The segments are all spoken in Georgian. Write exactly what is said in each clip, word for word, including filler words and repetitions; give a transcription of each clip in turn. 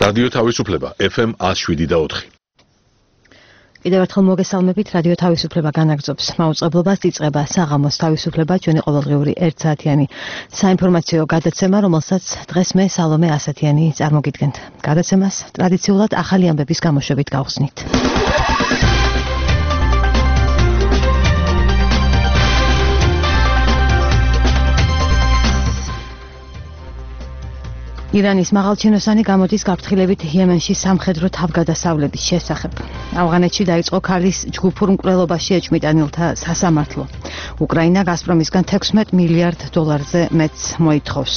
რადიო თავისუფლება ეფ ემ one oh seven და four. კიდევ ერთხელ მოგესალმებით, რადიო თავისუფლება განაგრძობს მაუწყებლობას, იწყება საღამოს თავისუფლება, ჩვენი ყოველდღიური ერთ საათიანი საინფორმაციო გადაცემა, რომელსაც დღეს მე სალომე ასათიანი წარმოგიდგენთ. გადაცემას ტრადიციულად ახალი ამბების გამოშვებით გავხსნით. ირანის მაღალჩინოსანი გამოდის გაფრთხილებით იემენში სამხედრო თავგადასავლების შესახებ. ავღანეთში დაიწყო ქალის ჯგუფურ მკვლელობაში ეჭვმიტანილთა სასამართლო. უკრაინა გაზპრომისგან თექვსმეტ მილიარდ დოლარზე მეტს მოითხოვს.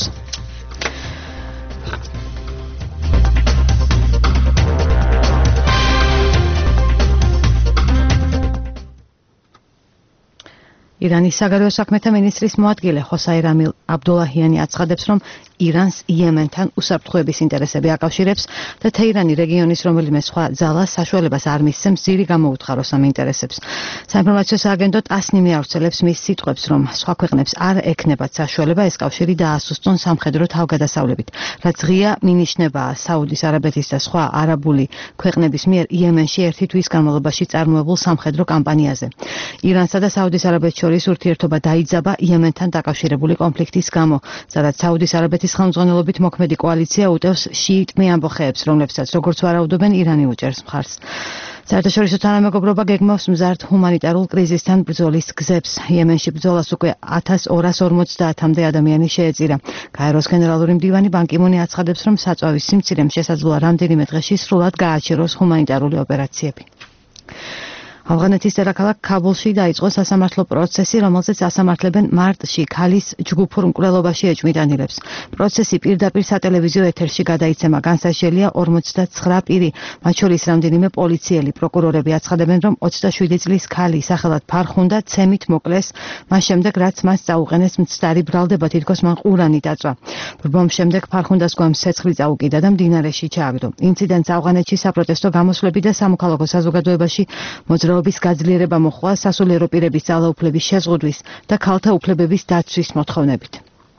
ირანის საგარეო საქმეთა მინისტრის მოადგილე ხოსაირ ამილ აბდულაჰიანი აცხადებს, რომ ირანს იემენთან უსაფრთხოების ინტერესები აკავშირებს და თეირანი რეგიონის რომელიმე სხვა ძალას საშუალებას არ მისცემს ძირი გამოუთხაროს ამ ინტერესებს. საინფორმაციო სააგენტო ტასნიმი მიავრცელებს მის სიტყვებს, რომ სხვა ქვეყნებს არ ექნებათ საშუალება ეს კავშირი დაასუსტონ სამხედრო თავგადასავლებით, რაც ღია მინიშნებაა საუდის არაბეთის და სხვა არაბული ქვეყნების მიერ იემენში ერთი თვის განმავლობაში წარმოებულ სამხედრო კამპანიაზე. ირანსა და საუდის არაბეთს შორის ურთიერთობა დაიძაბა იემენთან დაკავშირებული კონფლიქტის გამო, სადაც საუდის არაბეთის ხელმძღვანელობით მოქმედი კოალიცია უტევს შიიტ მეამბოხეებს, რომლებსაც როგორც ვარაუდობენ ირანი უჭერს მხარს. საერთაშორისო თანამეგობრობა გეგმავს მზარდ ჰუმანიტარულ კრიზისთან ბრძოლის გზებს. იემენში ბრძოლას უკვე ათას ორას ორმოცდაათამდე ადამიანი შეეწირა. გაეროს გენერალური მდივანი ბან კი მუნი აცხადებს, რომ საწვავის სიმცირემ შესაძლოა რამდენიმე დღეში სრულად გააჩეროს ჰუმანიტარული ოპერაციები. ავღანეთის დედაქალაქ ქაბულში დაიწყო სასამართლო პროცესი, რომელზეც ასამართლებენ მარტში ქალის ჯგუფურ მკვლელობაში ეჭვმიტანილებს. პროცესი პირდაპირ სატელევიზიო ეთერში გადაიცემა. განსაჯელია ორმოცდაცხრა პირი, მათ შორის რამდენიმე პოლიციელი. პროკურორები აცხადებენ, რომ ოცდაშვიდი წლის ქალი სახელად ფარხუნდა ცემით მოკლეს, მას შემდეგ რაც მას წაუყენეს მცდარი ბრალდება, თითქოს მან ყურანი დაწვა. ბრბომის შემდეგ ფარხუნდას გვამს ცეცხლი წაუკიდა და მდინარეში ჩააგდო. ინციდენტს ავღანეთში საპროტესტო გამოსვლები და სამოქალაქო საზოგადოებაში მოძრაობა გაძლიერება მოხდა სასულიერო პირების ძალაუფლების შეზღუდვის და ქალთა უფლებების დაცვის მოთხოვნებით.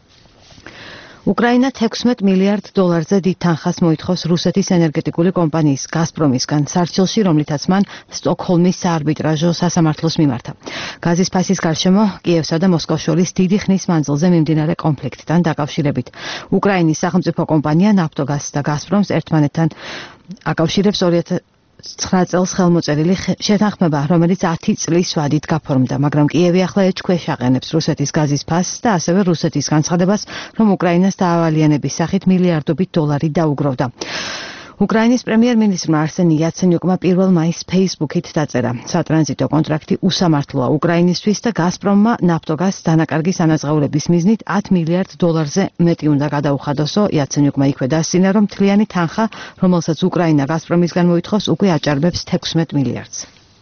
უკრაინა თექვსმეტ მილიარდ დოლარზე დიდ თანხას მოითხოვს რუსეთის ენერგეტიკული კომპანიის გაზპრომისგან სარჩელში, რომლითაც მან სტოკჰოლმის საარბიტრაჟო სასამართლოს მიმართა. გაზის ფასის გარშემო კიევსა და მოსკოვს შორის დიდი ხნის მანძილზე მიმდინარე კონფლიქტთან დაკავშირებით. უკრაინის სახელმწიფო კომპანია ნაფტოგაზს და გაზპრომს ერთმანეთთან აკავშირებს ცხრა წელს ხელმოწერილი შეთანხმება, რომელიც ათი წლის ვადით გაფორმდა, მაგრამ კიევი ახლა ეჭქვეშ აყენებს რუსეთის გაზის ფასს და ასევე რუსეთის განცხადებას, რომ უკრაინას დაავალიანების სახით მილიარდობით დოლარი დაუგროვდა. უკრაინის პრემიერ-მინისტრმა არსენი იაცენიუკმა პირველ მაისს ფეისბუქით დაწერა: სატრანზიტო კონტრაქტი უსამართლოა უკრაინისთვის და გაზპრომმა ნაფტოგაზს დანაკარგის ანაზღაურების მიზნით ათ მილიარდ დოლარზე მეტი უნდა გადაუხადოსო. იაცენიუკმა იქვე დასცინა, რომ მთლიანი თანხა, რომელსაც უკრაინა გაზპრომისგან მოითხოვს, უკვე აჭარბებს თექვსმეტ მილიარდს.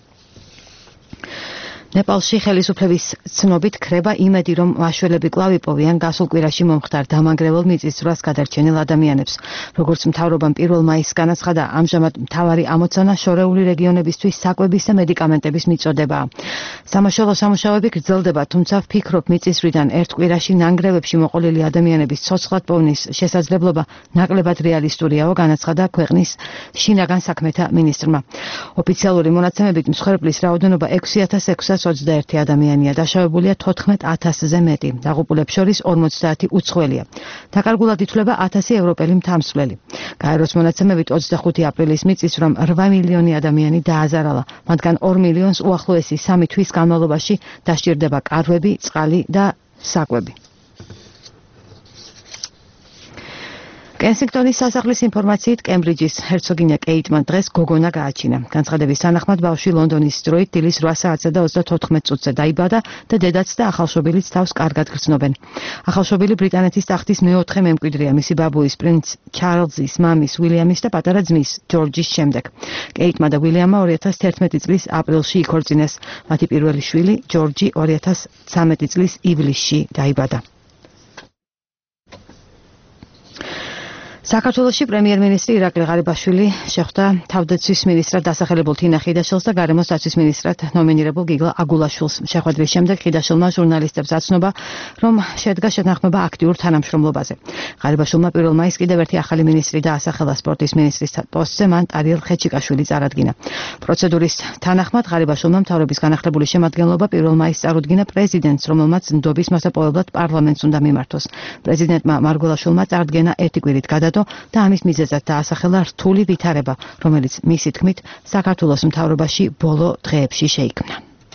ნეპალში ხელისუფლების ცნობით ქრება იმედი, რომ მაშველები კვლავ იპოვიან გასულ კვირაში მომხდარ დამანგრეველ მიწისძვრას გადარჩენილ ადამიანებს. როგორც მთავრობამ პირველ მაისს განაცხადა, ამჟამად მთავარი ამოცანა შორეული რეგიონებისთვის საკვების და მედიკამენტების მიწოდებაა. სამაშველო სამუშაოები გრძელდება, თუმცა ვფიქრობ, მიწისძვრიდან ერთ კვირაში ნანგრევებში მოყოლილი ადამიანების ცოცხლად პოვნის შესაძლებლობა ნაკლებად რეალისტურიაო, განაცხადა ქვეყნის შინაგან საქმეთა მინისტრმა. ოფიციალური მონაცემებით მსხვერპლის რაოდენობა ექვსი ათას ექვსას ოცდაერთი ადამიანია, დაშავებულია თოთხმეტ ათასზე მეტი, დაღუპულებს შორის ორმოცდაათი უცხოელია. დაკარგულად ითვლება ათასი ევროპელი მთავრსვლელი. გაეროს მონაცემებით ოცდახუთი აპრილის მიწისძვრამ რვა მილიონი ადამიანი დააზარალა, მათგან ორ მილიონს უახლოესი სამი თვის განმავლობაში დასჭირდება კარვები, წყალი და საკვები. კენსინგტონის სასახლის ინფორმაციით კემბრიჯის ჰერცოგინია კეიტმა დღეს გოგონა გააჩინა. განცხადების თანახმად ბავშვი ლონდონის დროით დილის რვა საათსა და ოცდათოთხმეტ წუთზე დაიბადა და დედაც და ახალშობილიც თავს კარგად გრძნობენ. ახალშობილი ბრიტანეთის ტახტის მეოთხე მემკვიდრეა მისი ბაბუის პრინც ჩარლზის მამის ვილიამის და პატარა ძმის ჯორჯის შემდეგ. კეიტმა და ვილიამმა ორი ათას თერთმეტი წლის აპრილში იქორწინეს. მათი პირველი შვილი ჯორჯი ორი ათას ცხრამეტი წლის ივლისში დაიბადა. საქართველოში პრემიერ-მინისტრი ირაკლი ღარიბაშვილი შეხვდა თავდაცვის მინისტრად დასახელებულ თინა ხიდაშელს და გარემოს დაცვის მინისტრად ნომინირებულ გიგლა აგულაშვილს. შეხვედრის შემდეგ ხიდაშელმა ჟურნალისტებს აცნობა, რომ შედგა შეთანხმება აქტიურ თანამშრომლობაზე. ღარიბაშვილმა პირველ მაისს კიდევ ერთი ახალი მინისტრი დაასახელა სპორტის მინისტრის პოსტზე, მან ტარიელ ხეჩიკაშვილი წარადგინა. პროცედურის თანახმად ღარიბაშვილმა მთავრობის განახლებული შემადგენლობა პირველ მაისს წარუდგინა პრეზიდენტს, რომელმაც ნდობის მასაპოვებლად პარლამენტს უნდა მიმართოს. პრეზიდენტმა მარგველაშვილმა წარდგენა ერთი კვირით გადადო და ამის მიზეზად დაასახელა რთული ვითარება, რომელიც მისი თქმით საქართველოს მთავრობაში ბოლო დღეებში შეიქმნა.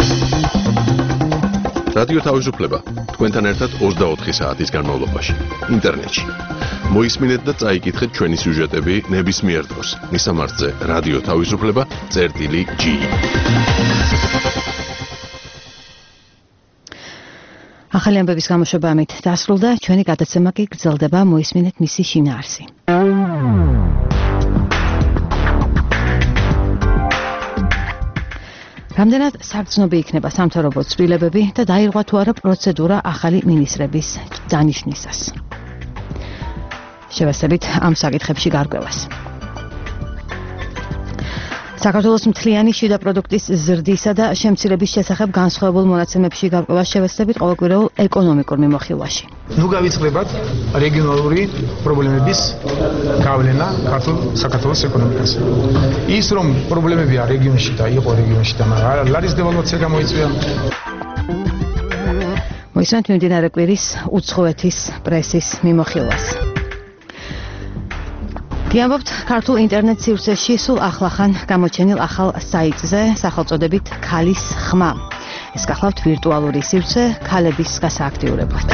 რადიო თავისუფლება თქვენთან ერთად ოცდაოთხი საათის განმავლობაში ინტერნეტში. მოისმინეთ და წაიკითხეთ ჩვენი სიუჟეტები ნებისმიერ დროს. მისამართზე რადიო თავისუფლება წერტილი ჯი. ახალი ამბების გამოშვება ამით დასრულდა, ჩვენი გადაცემა კი გრძელდება, მოისმინეთ მისი შინაარსი. რამდენად საგრძნობი იქნება სამთავრობო ცვლილებები და დაირღვა თუ არა პროცედურა ახალი მინისტრების დანიშვნისას. შევასწავლეთ ამ საკითხებში გარკვევას. საქართველოს მთლიანი შიდა პროდუქტის ზრდისა და შემცირების შესახებ განსხვავებულ მონაცემებში გარკვევას შევასწავლეთ ყოველკვირეულ ეკონომიკურ მიმოხილვაში. ნუ გავიწყდებათ რეგიონალური პრობლემების გავლენა ქართულ საქართველოს ეკონომიკაზე. ის რომ პრობლემებია რეგიონში და იყო რეგიონში და მაგრამ ლარის დევალვაცია გამოიწვია. მოისმენთ მიმდინარე კვირის უცხოეთის პრესის მიმოხილვას. გიამბობთ ქართულ ინტერნეტ სივრცეში სულ ახლახან გამოჩენილ ახალ საიტზე სახელწოდებით ქალის ხმა. ეს გახლავთ ვირტუალური სივრცე ქალების გასააქტიურებლად.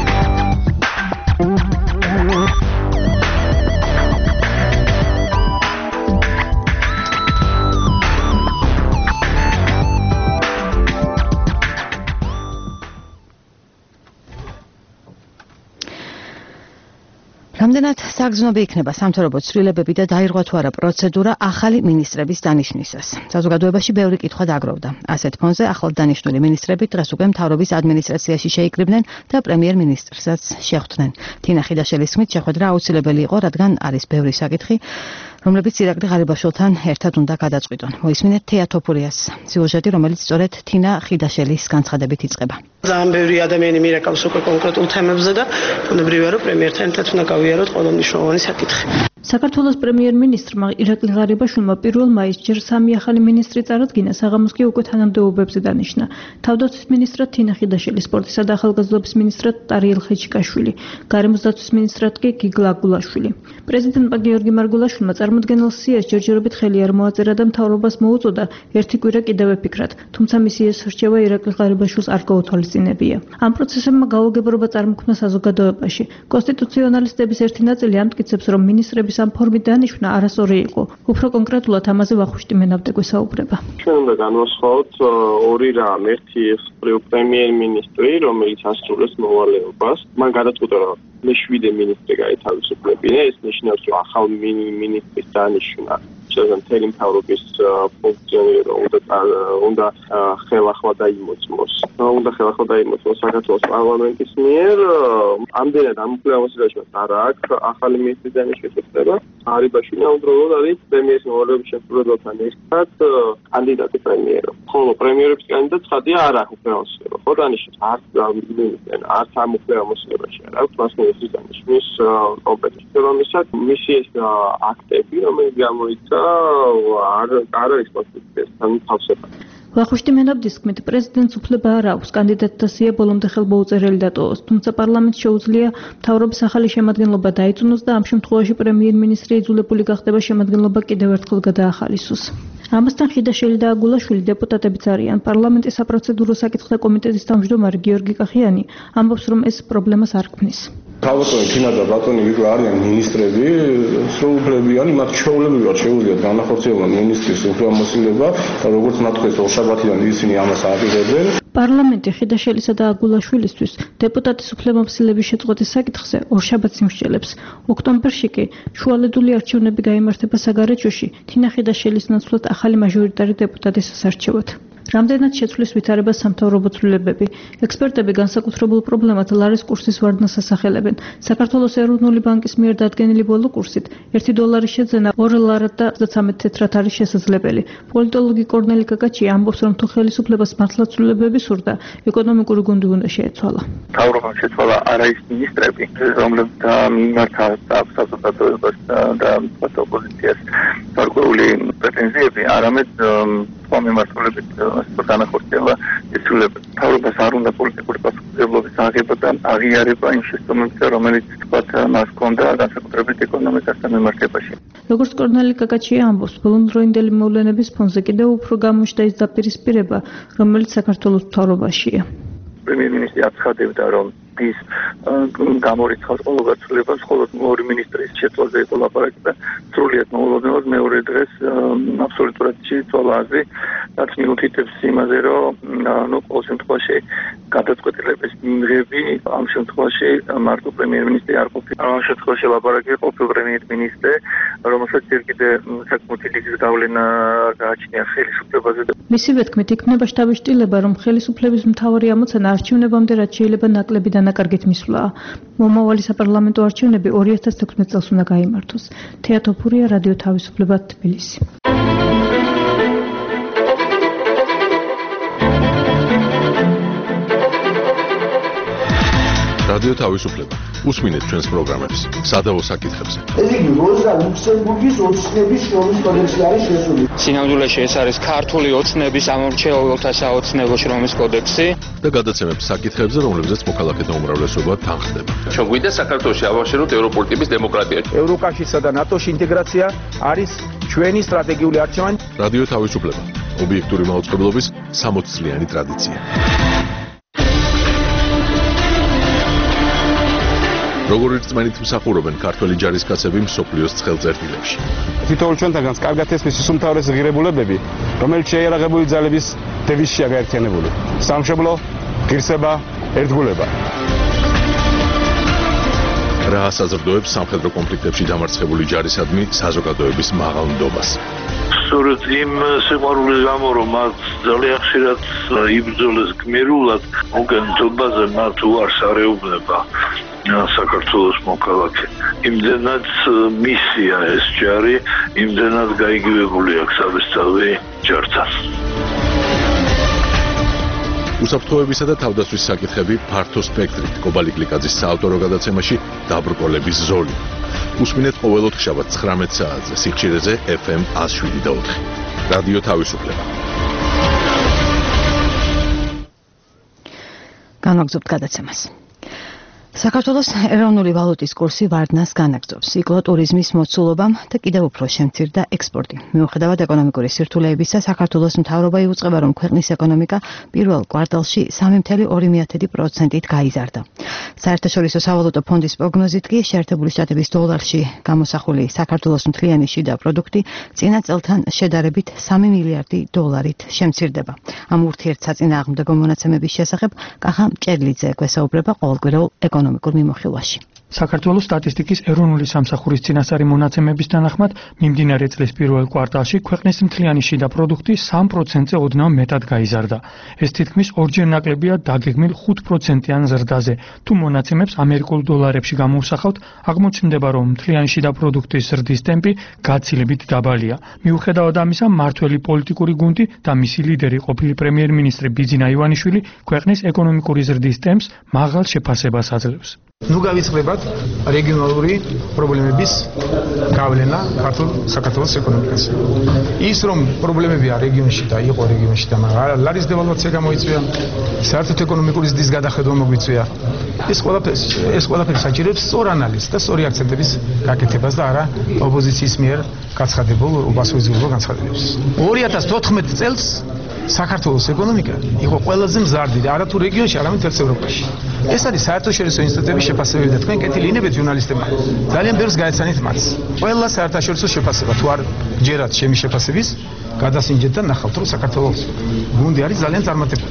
რამდენად საგრძნობი იქნება სამთავრობო ცვლილებები და დაირღვა თუ არა პროცედურა ახალი მინისტრების დანიშვნისას. საზოგადოებაში ბევრი კითხვა დაგროვდა. ასეთ ფონზე ახლად დანიშნული მინისტრები დღეს უკვე მთავრობის ადმინისტრაციაში შეიკრიბნენ და პრემიერ-მინისტრსაც შეხვდნენ. თინა ხიდაშელის თქმით, შეხვედრა აუცილებელი იყო, რადგან არის ბევრი საკითხი, რომლებიც ირაკლი ღარიბაშვილთან ერთად უნდა გადაწყვიტონ. მოისმინეთ თეა თოფურიას სიუჟეტი, რომელიც სწორედ თინა ხიდაშელის განცხადებით იწყება. ძალიან ბევრი ადამიანი მირეკავს უკვე კონკრეტულ თემებზე და ბუნებრივია, რომ პრემიერთან ერთად უნდა გავიაროთ ყველა მნიშვნელოვანი საკითხი. საქართველოს პრემიერ-მინისტრმა ირაკლი ღარიბაშვილმა პირველ მაისს ჯერ სამი ახალი მინისტრი წარადგინა, საღამოს კი უკვე თანამდებობებზე დანიშნა. თავდაცვის მინისტრად თინა ხიდაშელი, სპორტისა და ახალგაზრდობის მინისტრად ტარიელ ხეჩიკაშვილი, გარემოს დაცვის მინისტრად კი გიგლა აგულაშვილი. პრეზიდენტმა გიორგი მარგველაშვილმა წარმოდგენილ სიას ჯერჯერობით ხელი არ მოაწერა და მთავრობას მოუწოდა ერთი კვირა კიდევ ეფიქრათ, თუმცა მისი ეს რჩევა ირაკლი ღარიბაშვილს არ გაუთვალისწინებია. ამ პროცესებმა გაუგებრობა წარმოქმნა საზოგადოებაში. კონსტიტუციონალისტების ერთი ნაწილი ამტკიცებს, რომ მინისტრების ამ ფორმით დანიშვნა არასწორი იყო. უფრო კონკრეტულად ამაზე ვახუშტი მენაბდე გვესაუბრება. ჩვენ უნდა განვასხვაოთ ორი რამ. ერთი პრემიერ-მინისტრი, რომელიც ასრულებს მოვალეობას, მან გადაწყვიტა, რომ მეშვიდე მინისტრი გაითავისუფლებინა. ეს ნიშნავს, რომ ახალ მინისტრის დანიშვნა შესაძლოა მთელი მთავრობის ფუნქციონირება უნდა უნდა ხელახლა დაიმოწმოს. უნდა ხელახლა დაიმოწმოს საქართველოს პარლამენტის მიერ. ამდენად ამ უფლებამოსილებას არ აქვს ახალი მინისტრის დანიშვნის შეცდომა. ღარიბაშვილი ამავდროულად არის პრემიერის მოვალეობის შესრულებასთან ერთად კანდიდატი პრემიერო. ხოლო პრემიერების კანდიდატს ხადია არ აქვს უფლებამოსილება. ხო დანიშნეს არც მინისტრენ არც ამ უფლებამოსილებაში არ აქვს მას მინისტრის დანიშვნის კომპეტენცია. რომლითაც მისი ეს აქტები, რომელიც გამოიცა არ არ არის კონსტიტუციასთან თავსებად. ვახუშტი მენაბდის თქმით, პრეზიდენტს უფლება არ აქვს კანდიდატთა სია ბოლომდე ხელმოუწერელი დატოვოს, თუმცა პარლამენტს შეუძლია მთავრობის ახალი შემადგენლობა დაიწუნოს და ამ შემთხვევაში პრემიერ-მინისტრი იძულებული გახდება შემადგენლობა კიდევ ერთხელ გადაახალისოს. ამასთან ხიდაშელი და აგულაშვილი დეპუტატებიც არიან. პარლამენტის საპროცედურო საკითხთა კომიტეტის თავმჯდომარე გიორგი კახიანი ამბობს, რომ ეს პრობლემას არ ქმნის. თავბატონი თინა და ბატონი ვიგო არიან მინისტრები, სრულუფლებიანი, მათ ჩვეულებრივად შეუძლიათ განახორციელონ მინისტრის უფლებამოსილება, როგორც მათ თქვეს ორშაბათიდან ისინი ამას აპირებენ. პარლამენტი ხიდაშელისა და აგულაშვილისთვის დეპუტატის უფლებამოსილების შეწყვეტის საკითხზე ორშაბათს იმსჯელებს. ოქტომბერში კი შუალედული არჩევნები გაიმართება საგარეჯოში თინა ხიდაშელის ნაცვლად ახალი მაჟორიტარი დეპუტატის სასარჩევად. რამდენად შეცვლის ვითარებას სამთავრობო ცვლილებები. ექსპერტები განსაკუთრებულ პრობლემად ლარის კურსის ვარდნას ასახელებენ. საქართველოს ეროვნული ბანკის მიერ დადგენილი ბოლო კურსით ერთი დოლარის შეძენა ორ ლარად და ოცდათრამეტ თეთრად არის შესაძლებელი. პოლიტოლოგი კორნელი კაკაჩია ამბობს, რომ თუ ხელისუფლებას მართლა ცვლილებები სურდა, ეკონომიკური გუნდი უნდა შეეცვალა. მთავრობამ შეცვალა არა ის მინისტრები, რომლებიც მიმართა საზოგადოებას და ოპოზიციას გარკვეული პრეტენზიები, არამედ სხვა მიმართულებით განახორციელა ეს ცვლილებები. მთავრობას არ უნდა პოლიტიკური პასუხისმგებლობის აღება და აღიარება იმ შესაბამისად, რომელიც თქვათ მას ჰქონდა განსაკუთრებით ეკონომიკასთან მიმართებაში. როგორც კორნელი კაკაჩია ამბობს, ბოლომდროინდელი მოვლენების ფონზე კიდევ უფრო გამოჩნდა ის დაპირისპირება, რომელიც საქართველოს მთავრობაშია. პრემიერ-მინისტრი აცხადებდა, რომ ის გამორიცხავს ყოველ გაცვლებას, მხოლოდ ორი მინისტრის შეცვალზე იყო ლაპარაკი და სრულიად მოულოდნელად მეორე დღეს აბსოლუტურად შეიცვალა აზრი, რაც მიუთითებს იმაზე, რომ ნუ ყოველ შემთხვევაში გადაწყვეტილების მიღები ამ შემთხვევაში მარტო პრემიერ-მინისტრი არ ყოფილა. ამ შემთხვევაში ლაპარაკი ყოფილ პრემიერ-მინისტრზე, რომელსაც ჯერ კიდევ საკმაოდ დიდი გავლენა გააჩნია ხელისუფლებაზე. მისივე თქმით, იქნება შთაბეჭდილება, რომ ხელისუფლების მთავარი ამოცანა არჩევნებამდე რაც შეიძლება ნაკლები დანაკარგით მისვლაა. მომავალი საპარლამენტო არჩევნები ორი ათას თექვსმეტ წელს უნდა გაიმართოს. თეა თოფურია, რადიო თავისუფლება, თბილისი. რადიო თავისუფლება. უსმინეთ ჩვენს პროგრამებს სადავო საკითხებზე. ეს იგი როზა ლუქსემბურგის ოცნების შრომის კოდექსი არის შესული. სინამდვილეში ეს არის ქართული ოცნების ამორჩეულთა საოცნებო შრომის კოდექსი და გადაცემებს საკითხებზე, რომლებზეც მოქალაქეთა უმრავლესობა თანხდება. ჩვენ გვინდა საქართველოში ავაშენოთ ევროპული ტიპის დემოკრატია. ევროკავშირსა და ნატოში ინტეგრაცია არის ჩვენი სტრატეგიული არჩევანი. რადიო თავისუფლება. ობიექტური მაუწყებლობის სამოც წლიანი ტრადიცია. როგორი რწმენით მსახურობენ ქართველი ჯარისკაცები მსოფლიოს ცხელწერტილებში. თითოეულ ჩვენთანაც კარგად ესმის უმთავრესი ღირებულებები, რომელიც შეიარაღებული ძალების დევიზშია გაერთიანებული. სამშობლო, ღირსება, ერთგულება. რა ასაზრდოებს სამხედრო კონფლიქტებში დამარცხებული ჯარისადმი საზოგადოების მაღალ ნდობას. სწორედ იმ სიყვარულის გამო, რომ მათ ძალიან ხშირად იბრძოლეს გმირულად, უკანონობაზე მათ უარს არეუბნება საქართველოს მოქალაქე. იმდენად მისია ეს ჯარი, იმდენად გაიგივებული აქვს საბესწავლი ჯართან. უსაფრთხოებისა და თავდაცვის საკითხები ფართო სპექტრით. კობალი გლიკაძის საავტორო გადაცემაში დაბრკოლების ზოლი. უსმინეთ ყოველ ოთხშაბათს ცხრამეტ საათზე სიხშირეზე ეფ ემ ათს შვიდი და ოთხი. რადიო თავისუფლება. განვაგრძობთ გადაცემას. საქართველოს ეროვნული ვალუტის კურსი ვარდნას განაგრძობს. იკლო ტურიზმის მოცულობამ და კიდევ უფრო შემცირდა ექსპორტი. მიუხედავად ეკონომიკური სირთულეებისა, საქართველოს მთავრობა იუწყება, რომ ქვეყნის ეკონომიკა პირველ კვარტალში სამი წუთი ორი პროცენტით გაიზარდა. საერთაშორისო სავალუტო ფონდის პროგნოზით კი შეერთებული შტატების დოლარში გამოსახული საქართველოს მთლიანი შიდა პროდუქტი წინა წელთან შედარებით სამი მილიარდი დოლარით შემცირდება. ამ ურთიერთსაწინააღმდეგო მონაცემების შესახებ კახა მჭერლიძე გვესაუბრება ყოველკვირეულ ეკონომიკურ მიმოხილვაში. საქართველოს სტატისტიკის ეროვნული სამსახურის წინასწარი მონაცემების თანახმად, მიმდინარე წლის პირველ კვარტალში ქვეყნის მთლიანი შიდა პროდუქტი სამ პროცენტზე ოდნავ მეტად გაიზარდა. ეს თითქმის ორჯერ ნაკლებია დაგეგმილ ხუთ პროცენტიან ზრდაზე. თუ მონაცემებს ამერიკულ დოლარებში გამოვსახავთ, აღმოჩნდება, რომ მთლიანი შიდა პროდუქტის ზრდის ტემპი გაცილებით დაბალია. მიუხედავად ამისა, მმართველი პოლიტიკური გუნდი და მისი ლიდერი ყოფილი პრემიერ-მინისტრი ბიძინა ივანიშვილი ქვეყნის ეკონომიკური ზრდის ტემპს მაღალ შეფასებას აძლევს. ნუ გავიწყდებათ რეგიონალური პრობლემების გავლენა ქართულ საქართველოს ეკონომიკაზე. ის რომ პრობლემებია რეგიონში და იყო რეგიონში და მაგრამ ლარის დევალვაცია გამოიწვია, საერთოდ ეკონომიკური ზრდის გადახედვა მოგვიწვია. ეს ყველაფერი ეს ყველაფერი საჭიროებს სწორ ანალიზს და სწორი აქცენტების გაკეთებას და არა ოპოზიციის მიერ გაცხადებულ უბასოიზმურ განცხადებებს. ორი ათას თოთხმეტ წელს საქართველოს ეკონომიკა იყო ყველაზე მზარდი და არა თუ რეგიონში, არამედ მთელ ევროპაში. ეს არის საერთაშორისო ინსტიტუტების შეფასებები და თქვენ კეთილინებთ ჟურნალისტებმა. ძალიან ბევრს გაეცანით მათ. ყველა საერთაშორისო შეფასება თუ არ ჯერათ ჩემი შეფასების, გადასინჯეთ და ნახავთ, რომ საქართველოს გუნდი არის ძალიან წარმატებული.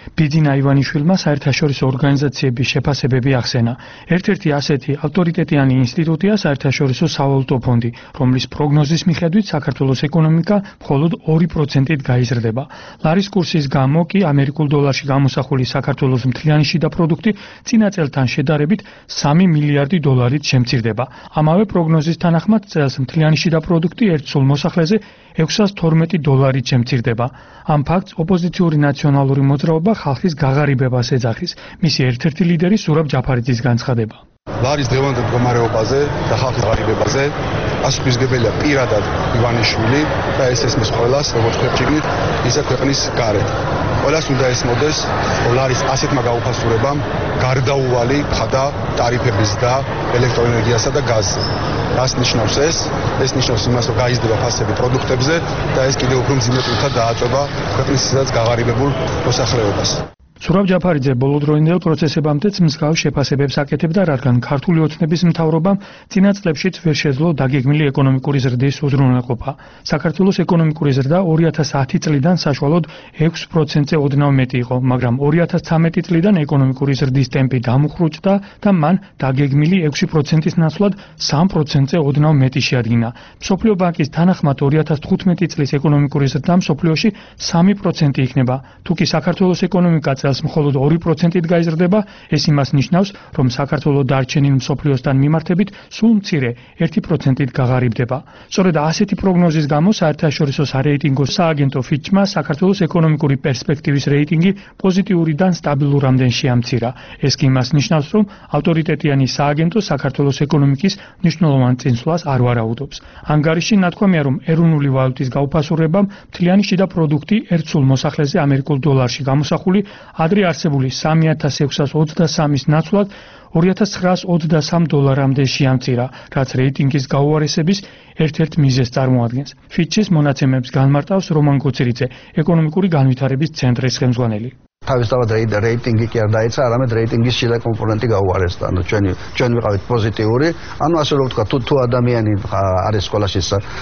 ბიძინა ივანიშვილმა საერთაშორისო ორგანიზაციების შეფასებები ახსენა. ერთ-ერთი ასეთი ავტორიტეტიანი ინსტიტუტია საერთაშორისო სავალუტო ფონდი, რომლის პროგნოზის მიხედვით საქართველოს ეკონომიკა მხოლოდ ორი პროცენტით გაიზრდება. ლარის კურსის გამო კი ამერიკულ დოლარში გამოსახული საქართველოს მთლიანი შიდა პროდუქტი წინა წელთან შედარებით სამი მილიარდი დოლარით შემცირდება. ამავე პროგნოზის თანახმად წელს მთლიანი შიდა პროდუქტი ერთ სულ მოსახლეზე ექვსას თორმეტი დოლარით შემცირდება. ამ ფაქტს ოპოზიციური ნაციონალური მოძრაობა ხალხის გაღარიბებას ეძახის. მისი ერთ-ერთი ლიდერი სურაბ ჯაფარიძის განცხადება. ლარის დღევანდელ მდგომარეობაზე და ხალხის ღარიბებაზე ასუქისგებელია პირადად ივანიშვილი და ეს ესმის ყველას, როგორც ქვეყნით, ისე ქვეყნის გარეთ. ყველას უნდა ესმოდეს, რომ ლარის ასეთმა გაუფასურებამ გარდაუვალი ხადა ტარიფების და ელექტროენერგიასა და გაზზე. რას ნიშნავს ეს? ეს ნიშნავს იმას, რომ გაიზრდება ფასები პროდუქტებზე და ეს კიდევ უფრო მძიმედ დააწვევა ქვეყნის ისედაც გაღარიბებულ მოსახლეობას. სურაბ ჯაფარიძე ბოლოდროინდელ პროცესებამდეც მსგავს შეფასებებს აკეთებდა, რადგან ქართული ოცნების მთავრობამ წინა წლებშიც ვერ შეძლო დაგეგმილი ეკონომიკური ზრდის უზრუნველყოფა. საქართველოს ეკონომიკური ზრდა ორი ათას ათი წლიდან საშუალოდ ექვს პროცენტზე ოდნავ მეტი იყო, მაგრამ ორი ათას ცხრამეტი წლიდან ეკონომიკური ზრდის ტემპი დამუხრუჭდა და მან დაგეგმილი ექვსი პროცენტის ნაცვლად სამ პროცენტზე ოდნავ მეტი შეადგინა. მსოფლიო ბანკის თანახმად ორი ათას თხუთმეტი წლის ეკონომიკური ზრდა მსოფლიოში სამი პროცენტი იქნება. თუკი საქართველოს ეკონომიკა მხოლოდ ორი პროცენტით გაიზრდება, ეს იმას ნიშნავს, რომ საქართველოს დარჩენილ მსოფლიოსთან მიმართებით სულ მცირე ერთი პროცენტით გაღარიბდება. სწორედ ასეთი პროგნოზის გამო საერთაშორისო სარეიტინგო სააგენტო ფიჩმა საქართველოს ეკონომიკური პერსპექტივის რეიტინგი პოზიტიურიდან სტაბილურამდე შეამცირა. ეს კი იმას ნიშნავს, რომ ავტორიტეტიანი სააგენტო საქართველოს ეკონომიკის მნიშვნელოვან წინსვლას არ ვარაუდობს. ანგარიში ნათქვამია, რომ ეროვნული ვალუტის გაუფასურებამ მთლიანი შიდა პროდუქტი ერთ სულ მოსახლეზე ამერიკულ დოლარში გამოსახული ადრე არსებული სამი ათას ექვსას ოცდასამის ნაცვლად ორი ათას ცხრაას ოცდასამ დოლარამდე შეამცირა, რაც რეიტინგის გაუარესების ერთ-ერთ მიზეზს წარმოადგენს. ფიჩის მონაცემებს განმარტავს რომან კოცირიძე, ეკონომიკური განვითარების ცენტრის ხელმძღვანელი. თავისთავად რეიტინგი კი არ დაეცა, არამედ რეიტინგის შიდა კომპონენტი გაუარესდა. ანუ ჩვენ ჩვენ ვიყავით პოზიტიური, ანუ ასე რომ ვთქვა, თუ თუ ადამიანი არის სკოლაში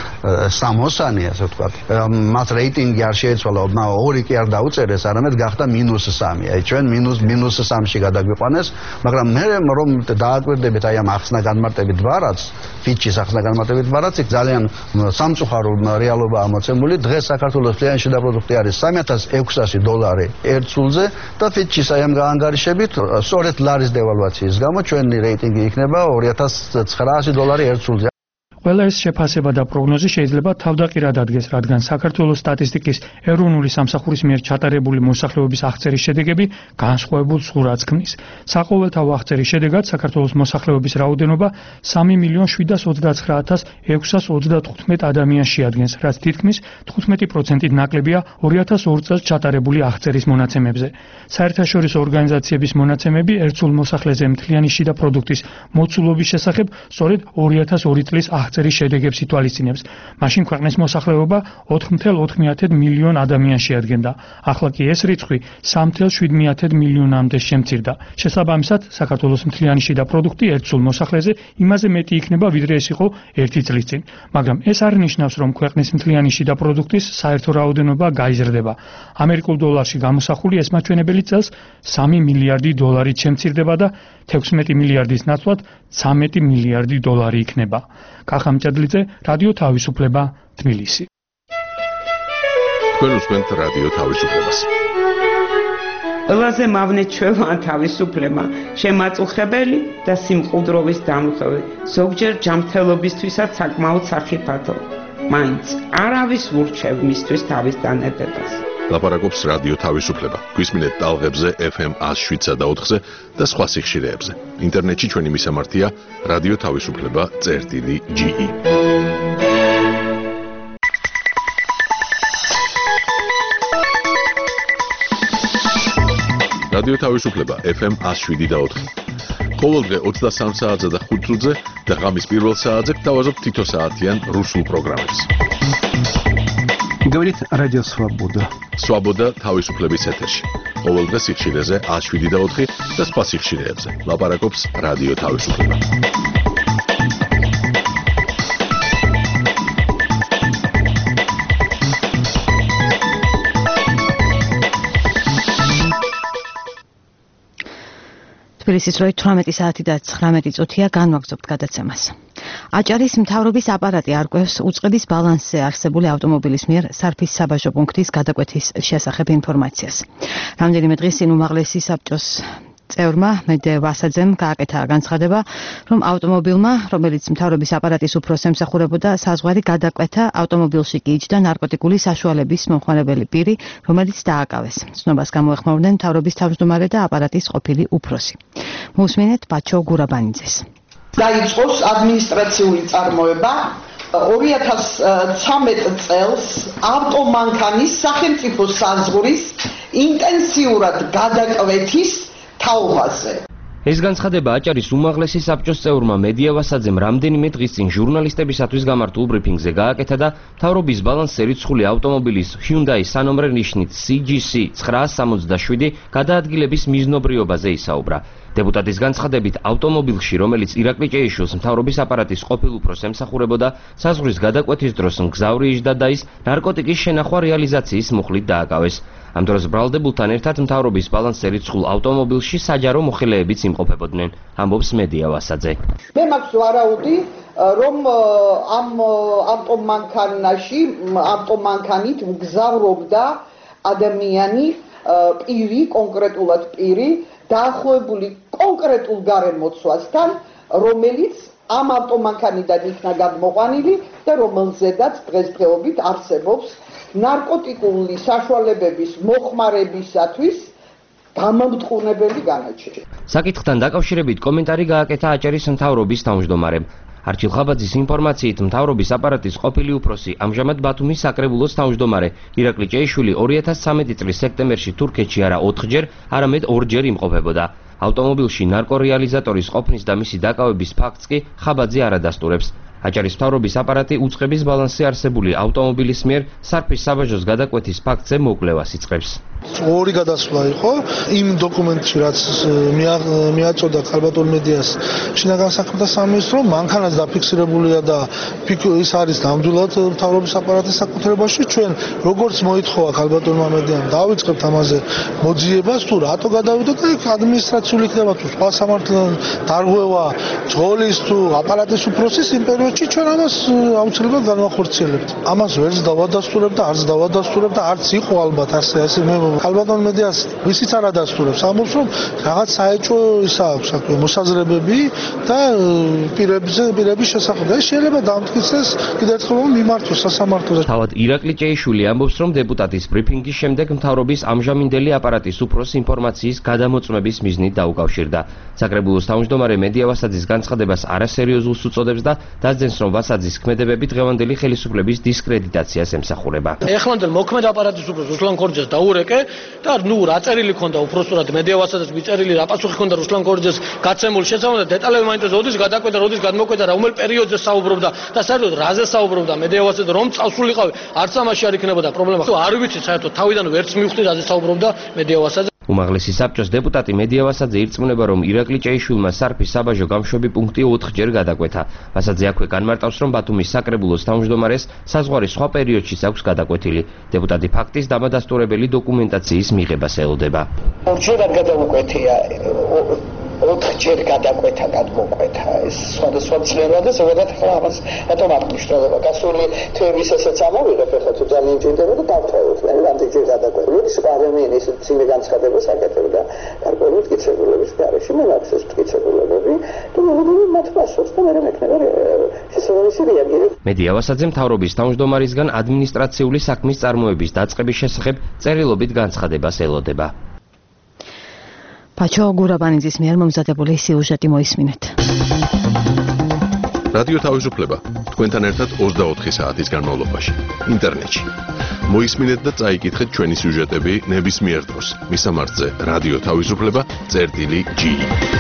სამოსანი, ასე ვთქვა, მას რეიტინგი არ შეეცვალა, ორი კი არ დაუწერეს, არამედ გახდა მინუს სამი. აი ჩვენ მინუს მინუს სამში გადაგვიყვანეს, მაგრამ მე რომ დააკვირდებით აი ამ ახსნა განმარტებით ვარაც, ფიჩის ახსნა განმარტებით ვარაც, იქ ძალიან სამწუხარო რეალობაა მოცემული. დღეს საქართველოს მთლიანი შიდა პროდუქტი არის სამი ათას ექვსასი დოლარი ერთ სულ და ფიჩის აი ამ ანგარიშებით სწორედ ლარის დევალვაციის გამო ჩვენი რეიტინგი იქნება ორი ათას ცხრაასი დოლარი ერთ სულზე. ყველა ეს შეფასება და პროგნოზი შეიძლება თავდაყირად ადგეს, რადგან საქართველოს სტატისტიკის ეროვნული სამსახურის მიერ ჩატარებული მოსახლეობის აღწერის შედეგები განსხვავებულ სურათს ქმნის. საყოველთაო აღწერის შედეგად საქართველოს მოსახლეობის რაოდენობა სამი მილიონ შვიდას ოცდაცხრა ათას ექვსას ოცდათხუთმეტ ადამიანს შეადგენს, რაც თითქმის თხუთმეტი პროცენტით ნაკლებია ორი ათას ორ წელს ჩატარებული აღწერის მონაცემებზე. საერთაშორისო ორგანიზაციების მონაცემები ერთ სულ მოსახლეზე მთლიანი შიდა პროდუქტის მოცულობის შესახებ სწორედ ორი ათას ორი წლის აღწერის შედეგებს ითვალისწინებს. მაშინ ქვეყნის მოსახლეობა ოთხ მთელ ოთხ მილიონ ადამიანს შეადგენდა. ახლა კი ეს რიცხვი სამ მთელ შვიდ მილიონამდე შემცირდა. შესაბამისად, საქართველოს მთლიანი შიდა პროდუქტი ერთ სულ მოსახლეზე იმაზე მეტი იქნება, ვიდრე ეს იყო ერთი წლის წინ. მაგრამ ეს არ ნიშნავს, რომ ქვეყნის მთლიანი შიდა პროდუქტის საერთო რაოდენობა გაიზრდება. ამერიკულ დოლარში გამოსახული ეს მაჩვენებელი წელს სამი მილიარდი დოლარით შემცირდება და თექვსმეტი მილიარდის ნაცვლად ცხრამეტი მილიარდი დოლარი იქნება. კახა მჭედლიძე, რადიო თავისუფლება, თბილისი. თქვენ უსმენთ რადიო თავისუფლებას. ყველაზე მავნე ჩვევა თავისუფლება, შემაწუხებელი და სიმყუდროვის დამხევი, ზოგჯერ ჯანმრთელობისთვისაც საკმაოდ სახიფათო. მაინც არავის ურჩევ მისთვის თავის დანებებას. ლაპარაკობს რადიო თავისუფლება. გვისმინეთ ტალღებზე ეფ ემ ათს შვიდსა და ოთხზე და სხვა სიხშირეებზე. ინტერნეტში ჩვენი მისამართია რადიო თავისუფლება წერტილი ჯი ი. რადიო თავისუფლება ეფ ემ ათს შვიდი და ოთხი. ყოველდღე ოცდასამ საათზე და ხუთ წუთზე და ღამის პირველ საათზე გთავაზობთ თითო საათიან რუსულ პროგრამებს. Говорит радио Свобода. Свобода თავისუფლების ეთერში. ყოველდღე სიხშირეზე ათს შვიდი და ოთხი და სხვა სიხშირეებზე. ლაპარაკობს რადიო თავისუფლება. თბილისის როი თვრამეტი საათი და ცხრამეტი წუთია განვაგრძობთ გადაცემას. აჭარის მთავრობის აპარატი არკვევს უწყების ბალანსზე არსებული ავტომობილის მიერ სარფის საბაჟო პუნქტის გადაკვეთის შესახებ ინფორმაციას. რამდენიმე დღის წინ უმაღლესი საბჭოს წევრმა მედე ვასაძემ გააკეთა განცხადება, რომ ავტომობილმა, რომელიც მთავრობის აპარატის უფროსს ემსახურებოდა, საზღვარი გადაკვეთა, ავტომობილში კი იჯდა ნარკოტიკული საშუალების მომხმარებელი პირი, რომელიც დააკავეს. ცნობას გამოეხმაურნენ მთავრობის თავმჯდომარე და აპარატის ყოფილი უფროსი. მოусმინეთ ბაჩო გურაბანიძეს. დაიწყოს ადმინისტრაციული წარმოება ორი ათას ცხრამეტ წელს ავტომანქანის სახელმწიფო საზღვრის ინტენსიურად გადაკვეთის თაობაზე. ეს განცხადება აჭარის უმაღლესი საბჭოს წევრმა მედია ვასაძემ რამდენიმე დღის წინ ჟურნალისტებისათვის გამართულ ბრიფინგზე გააკეთა და მთავრობის ბალანსზე რიცხული ავტომობილის Hyundai სანომრე ნიშნით C G C ცხრაას სამოცდაშვიდი გადაადგილების მიზნობრიობაზე ისაუბრა. დეპუტატის განცხადებით, ავტომობილში, რომელიც ირაკლი ჭეიშვილს მთავრობის აპარატის ყოფილ უფროსს ემსახურებოდა, საზღვრის გადაკვეთის დროს მგზავრი იჯდა და ის ნარკოტიკის შენახვა რეალიზაციის მუხლით დააკავეს. ამ დროს ბრალდებულთან ერთად მთავრობის ბალანსზე რიცხულ ავტომობილში საჯარო მოხელეებიც იმყოფებოდნენ, ამბობს მედია ვასაძე. მე მაქვს ვარაუდი, რომ ამ ავტომანქანაში, ავტომანქანით მგზავრობდა ადამიანი, პირი, კონკრეტულად პირი, დაახლოებული კონკრეტულ გარემოცვასთან, რომელიც ამ ავტომანქანიდან იქნა გადმოყვანილი და რომელზედაც დღესდღეობით არსებობს ნარკოტიკული საშუალებების მოხმარებისათვის გამამტყუნებელი განაჩენი. საკითხთან დაკავშირებით კომენტარი გააკეთა აჭარის მთავრობის თავმჯდომარემ. არჩილ ხაბაძის ინფორმაციით მთავრობის აპარატის ყოფილი უფროსი ამჟამად ბათუმის საკრებულოს თავმჯდომარე ირაკლი ჭეიშვილი ორი ათას ცხრამეტი წლის სექტემბერში თურქეთში არა ოთხჯერ, არამედ ორჯერ იმყოფებოდა. ავტომობილში ნარკორეალიზატორის ყოფნის და მისი დაკავების ფაქტს კი ხაბაძე არ ადასტურებს. აჭარის მთავრობის აპარატი უწყების ბალანსზე არსებული ავტომობილის მიერ სარფის საბაჟოს გადაკვეთის ფაქტზე მოკვლევას იწყებს. ორი გადასვლა იყო იმ დოკუმენტში, რაც მიაწოდა ქალბატონ მედიას შინაგან საქმეთა სამინისტრომ, მანქანაც დაფიქსირებულია და ის არის ნამდვილად მთავრობის აპარატის საკუთრებაში. ჩვენ როგორც მოითხოვა ქალბატონმა მედიამ, დავიწყებთ ამაზე მოძიებას, თუ რატო გადავიდა და იქ ადმინისტრაციული იქნება თუ სხვა სამართლიანი დარღვევა, ძღოლის თუ აპარატის უფროსის იმ პერიოდში ჩვენ ამას აუცილებლად განვახორციელებთ. ამას ვერც დავადასტურებ და არც დავადასტურებ და არც იყო ალბათ ასე ასე მე ქალბატონ მედიას ვისიც არ ადასტურებს, ამბობს რომ რაღაც საეჭვო ისა აქვს საქმე მოსაზრებები და პირებზე პირების შესახებ და შეიძლება დამტკიცდეს კიდევ ერთხელ მიმართოს სასამართლოზე. თავად ირაკლი ჭეიშვილი ამბობს, რომ დეპუტატის ბრიფინგის შემდეგ მთავრობის ამჟამინდელი აპარატის უფროს ინფორმაციის გადამოწმების მიზნით დაუკავშირდა. საკრებულოს თავმჯდომარე მედია ვასაძის განცხადებას არასერიოზულს უწოდებს და დაძენს, რომ ვასაძის ქმედებები დღევანდელი ხელისუფლების დისკრედიტაციას ემსახურება. ეხლანდელ მოქმედ აპარატის უფროს რუსლან ქორიძეს დაურეკე და ნუ რა წერილი ქონდა უფროსურად მედია ვასაძეს მიწერილი რა პასუხი ქონდა რუსლან ქორიძეს გაცემული შესაბამისად დეტალები მაინტერესებს, როდის გადაკვეთა, როდის გადმოკვეთა, რომელ პერიოდზე საუბრობდა და საერთოდ რაზე საუბრობდა მედია ვასაძე, რომ წავსულიყავი, არც ამაში არ იქნებოდა პრობლემა. არ ვიცი საერთოდ თავიდან ვერც მივხვდი რაზე საუბრობდა მედია ვასაძე. უმაღლესი საბჭოს დეპუტატი მედია ვასაძე ირწმუნება, რომ ირაკლი ჭეიშვილმა სარფის საბაჟო გამშვები პუნქტი ოთხჯერ გადაკვეთა. ვასაძე აქვე განმარტავს, რომ ბათუმის საკრებულოს თავმჯდომარეს საზღვარის სხვა პერიოდშიც აქვს გადაკვეთილი. დეპუტატი ფაქტის დამადასტურებელი დოკუმენტაციის მიღებას ელოდება. ორჯერად გადაუკვეთია, ოთხჯერ გადაკვეთა, გადმოკვეთა. ეს სხვადასხვა ცვლილება და ზოგადად ახლა ამას რატომ არ მნიშვნელობა გასული თვეების ესაც ამოვიღებ, ახლა თუ ძალიან მჭირდება და დავთვალოთ, მე რამდენჯერ გადაკვეთა. ის ადამიანი ეს ძიმე განცხადებას აკეთებდა გარკვეული მტკიცებულების გარეშე, მე მაქვს ეს მტკიცებულებები და მოგებული მათ პასუხს და მე მექნება შესაბამისი რეაგირება. მედია ვასაძე მთავრობის თავმჯდომარისგან ადმინისტრაციული საქმის წარმოების დაწყების შესახებ წერილობით განცხადებას ელოდება. ბაჩო გურაბანიძის მიერ მომზადებული სიუჟეტი მოისმინეთ. რადიო თავისუფლება თქვენთან ერთად ოცდაოთხი საათის განმავლობაში ინტერნეტში. მოისმინეთ და წაიკითხეთ ჩვენი სიუჟეტები ნებისმიერ დროს. მისამართზე რადიო თავისუფლება წერტილი G.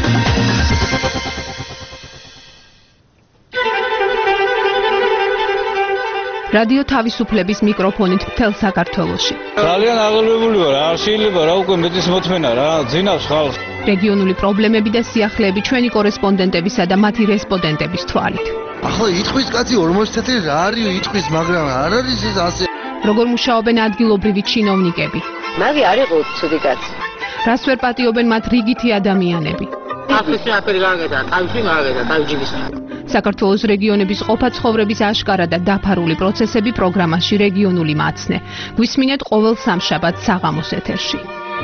რადიო თავისუფლების მიკროფონით მთელ საქართველოში. ძალიან აღელვებული ვარ, არ შეიძლება რა უკვე მეტის მოთმენა რა, ძინავს ხალხს. რეგიონული პრობლემები და სიახლეები ჩვენი კორესპონდენტებისა და მათი რესპონდენტების თვალით. ახლა იტყვის კაცი ორმოცი წელი რა არის იტყვის, მაგრამ არ არის ეს ასე. როგორ მუშაობენ ადგილობრივი ჩინოვნიკები? მაგი არ იყო ცუდი კაცი. რას ვერ პატიობენ მათ რიგითი ადამიანები? ახლის აფერი გააკეთა, თავში გააკეთა, თავჯიბის. საქართველოს რეგიონების ყოფა ცხოვრების აშკარა და დაფარული პროცესები პროგრამაში რეგიონული მაცნე. გვისმინეთ ყოველ სამშაბათს საღამოს ეთერში.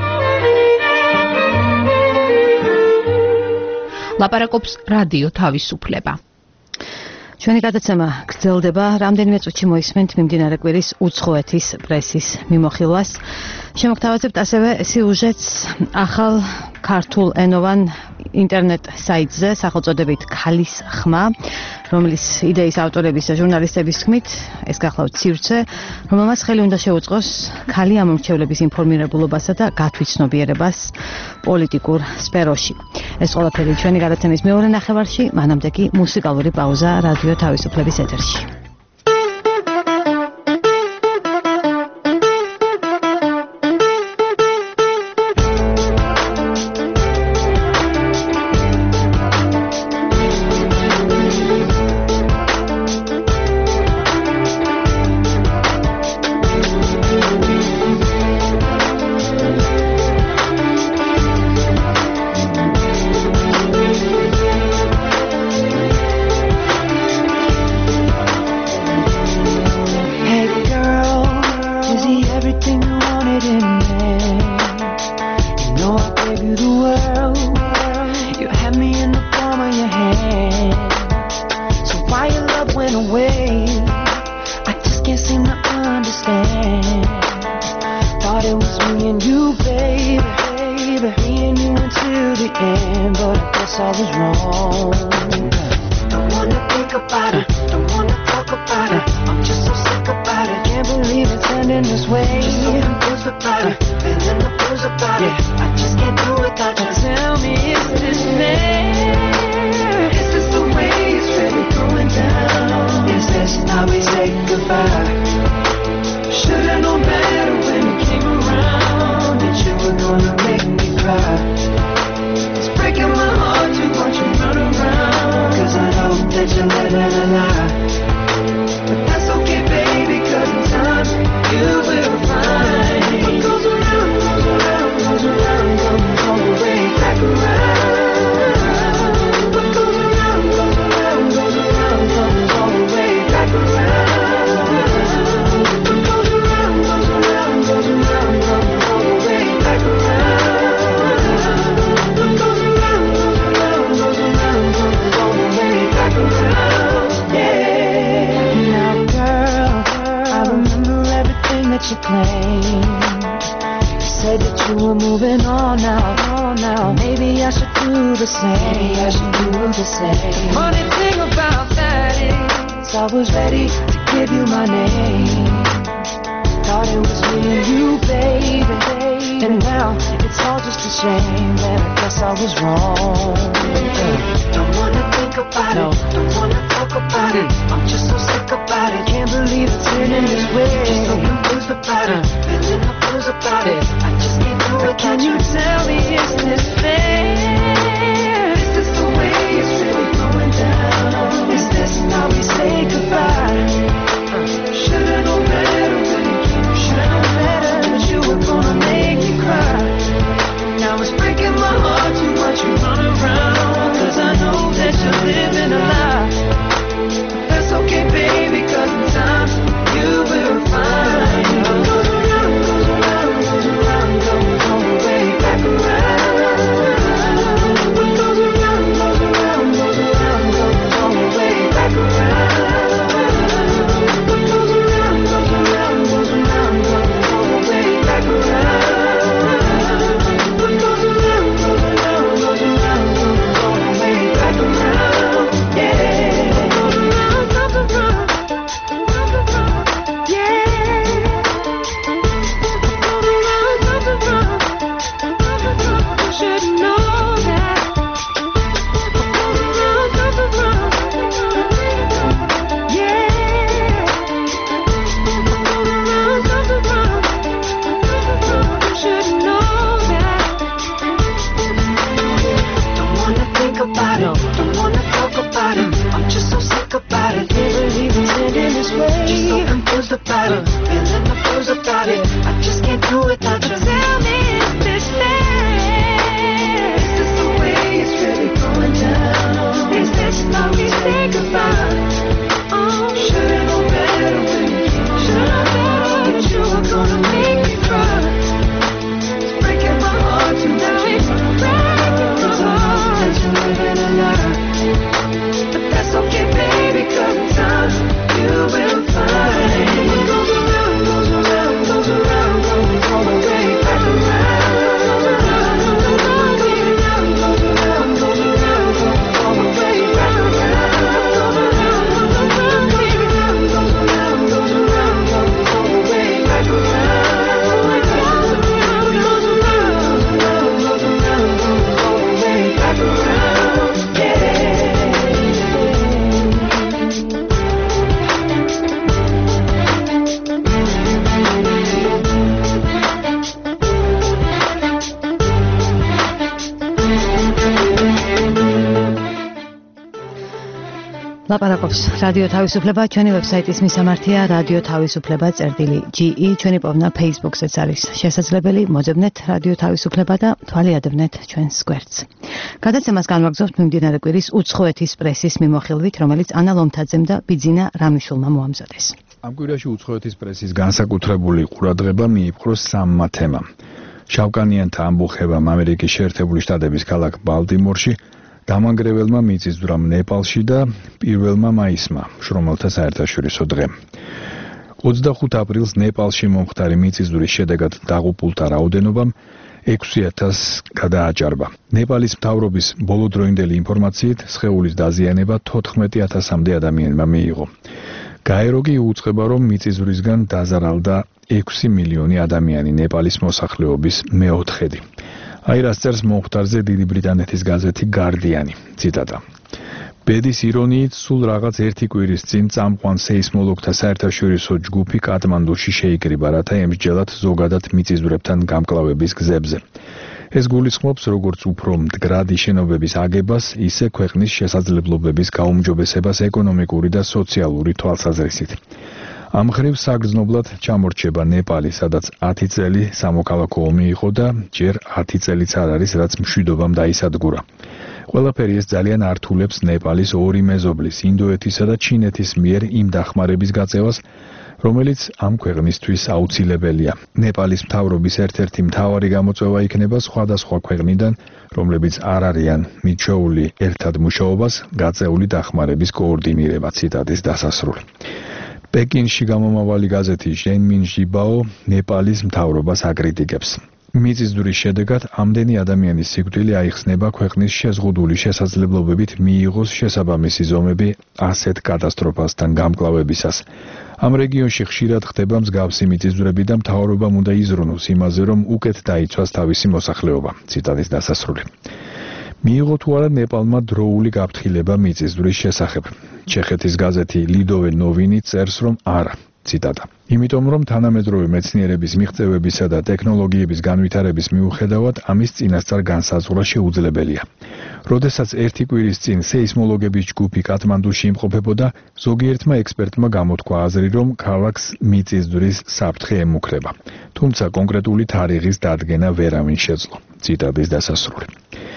ლაპარაკობს რადიო თავისუფლება. ჩვენი გადაცემა გრძელდება, რამდენიმე წუთში მოისმენთ მიმდინარე კვირის უცხოეთის პრესის მიმოხილვას. შემოგთავაზებთ ასევე სიუჟეტს ახალ ქართულ ენოვან ინტერნეტ საიტზე სახელწოდებით ქალის ხმა, რომლის იდეის ავტორების და ჟურნალისტების თქმით, ეს გახლავთ სივრცე, რომელმაც ხელი უნდა შეუწყოს ქალი ამომრჩევლების ინფორმირებულობასა და გათვითცნობიერებას პოლიტიკურ სფეროში. ეს ყველაფერი ჩვენი გადაცემის მეორე ნახევარში, მანამდე კი მუსიკალური პაუზა რადიო თავისუფლების ეთერში. ლაპარაკობს რადიო თავისუფლება, ჩვენი ვებსაიტის მისამართია რადიო თავისუფლება წერტილი ჯი ი, ჩვენი პოვნა Facebook-ზეც არის შესაძლებელი, მოძებნეთ რადიო თავისუფლება და თვალიადევნეთ ჩვენს გვერდს. გადაცემას განვაგრძობთ მიმდინარე კვირის უცხოეთის პრესის მიმოხილვით, რომელიც ანა ლომთაძემ და ბიძინა რამიშულმა მოამზადეს. ამ კვირაში უცხოეთის პრესის განსაკუთრებული ყურადღება მიიპყრო სამმა თემამ. შავკანიანთა ამბოხებამ ამერიკის შეერთებული შტატების ქალაქ ბალტიმორში, დამანგრეველმა მიწისძვრამ ნეპალში და პირველმა მაისმა შრომელთა საერთაშორისო დღემ. ოცდახუთ აპრილს ნეპალში მომხდარი მიწისძვრის შედეგად დაღუპულთა რაოდენობამ ექვსი ათასს გადააჭარბა. ნეპალის მთავრობის ბოლოდროინდელი ინფორმაციით სხეულის დაზიანება თოთხმეტი ათასამდე ადამიანმა მიიღო. გაეროგი უწყება, რომ მიწისძვრისგან დაზარალდა ექვსი მილიონი ადამიანი ნეპალის მოსახლეობის მეოთხედი. აი რას წერს მომხდარზე დიდი ბრიტანეთის გაზეთი Guardian-ი. ციტატა. ბედის ირონიით, სულ რაღაც ერთი კვირის წინ წამყვან სეისმოლოგთა საერთაშორისო ჯგუფი კატმანდუში შეიკრიბა, რათა ემსჯელათ ზოგადად მიწისძვრებთან გამკლავების გზებზე. ეს გულისხმობს როგორც უფრო მდგრადი შენობების აგებას, ისე ქვეყნის შესაძლებლობების გაუმჯობესებას ეკონომიკური და სოციალური თვალსაზრისით. ამ ხრივ საგრძნობლად ჩამორჩება ნეპალი, სადაც ათი წელი სამოქალაქო ომი იყო და ჯერ ათი წელიც არ არის, რაც მშვიდობამ დაისადგურა. ყველაფერი ეს ძალიან ართულებს ნეპალის ორი მეზობლის, ინდოეთისა და ჩინეთის მიერ იმ დახმარების გაწევას, რომელიც ამ ქვეყნისთვის აუცილებელია. ნეპალის მთავრობის ერთ-ერთი მთავარი გამოწვევა იქნება სხვადასხვა ქვეყნიდან, რომლებიც არ არიან მიჩვეული ერთად მუშაობას, გაწეული დახმარების კოორდინირება. ციტატის დასასრული. პეკინში გამომავალი გაზეთი ჟენმინ ჟიბაო ნეპალის მთავრობას აკრიტიკებს. მიწისძვრის შედეგად ამდენი ადამიანის სიკვდილი აიხსნება ქვეყნის შეზღუდული შესაძლებლობებით მიიღოს შესაბამისი ზომები ასეთ კატასტროფასთან გამკლავებისას. ამ რეგიონში ხშირად ხდება მსგავსი მიწისძვრები და მთავრობამ უნდა იზრუნოს იმაზე, რომ უკეთ დაიცვას თავისი მოსახლეობა. ციტატის დასასრული. მიიღო თუ არა ნეპალმა დროული გაფრთხილება მიწისძვრის შესახებ. ჩეხეთის გაზეთი ლიდოვე ნოვინი წერს, რომ არა. ციტატა. იმიტომ რომ თანამედროვე მეცნიერების მიღწევებისა და ტექნოლოგიების განვითარების მიუხედავად ამის წინასწარ განსაზღვრა შეუძლებელია. როდესაც ერთი კვირის წინ სეისმოლოგების ჯგუფი კატმანდუში იმყოფებოდა, ზოგიერთმა ექსპერტმა გამოთქვა აზრი, რომ ქალაქს მიწისძვრის საფრთხე ემუქრება. თუმცა კონკრეტული თარიღის დადგენა ვერავინ შეძლო. ციტატის დასასრული.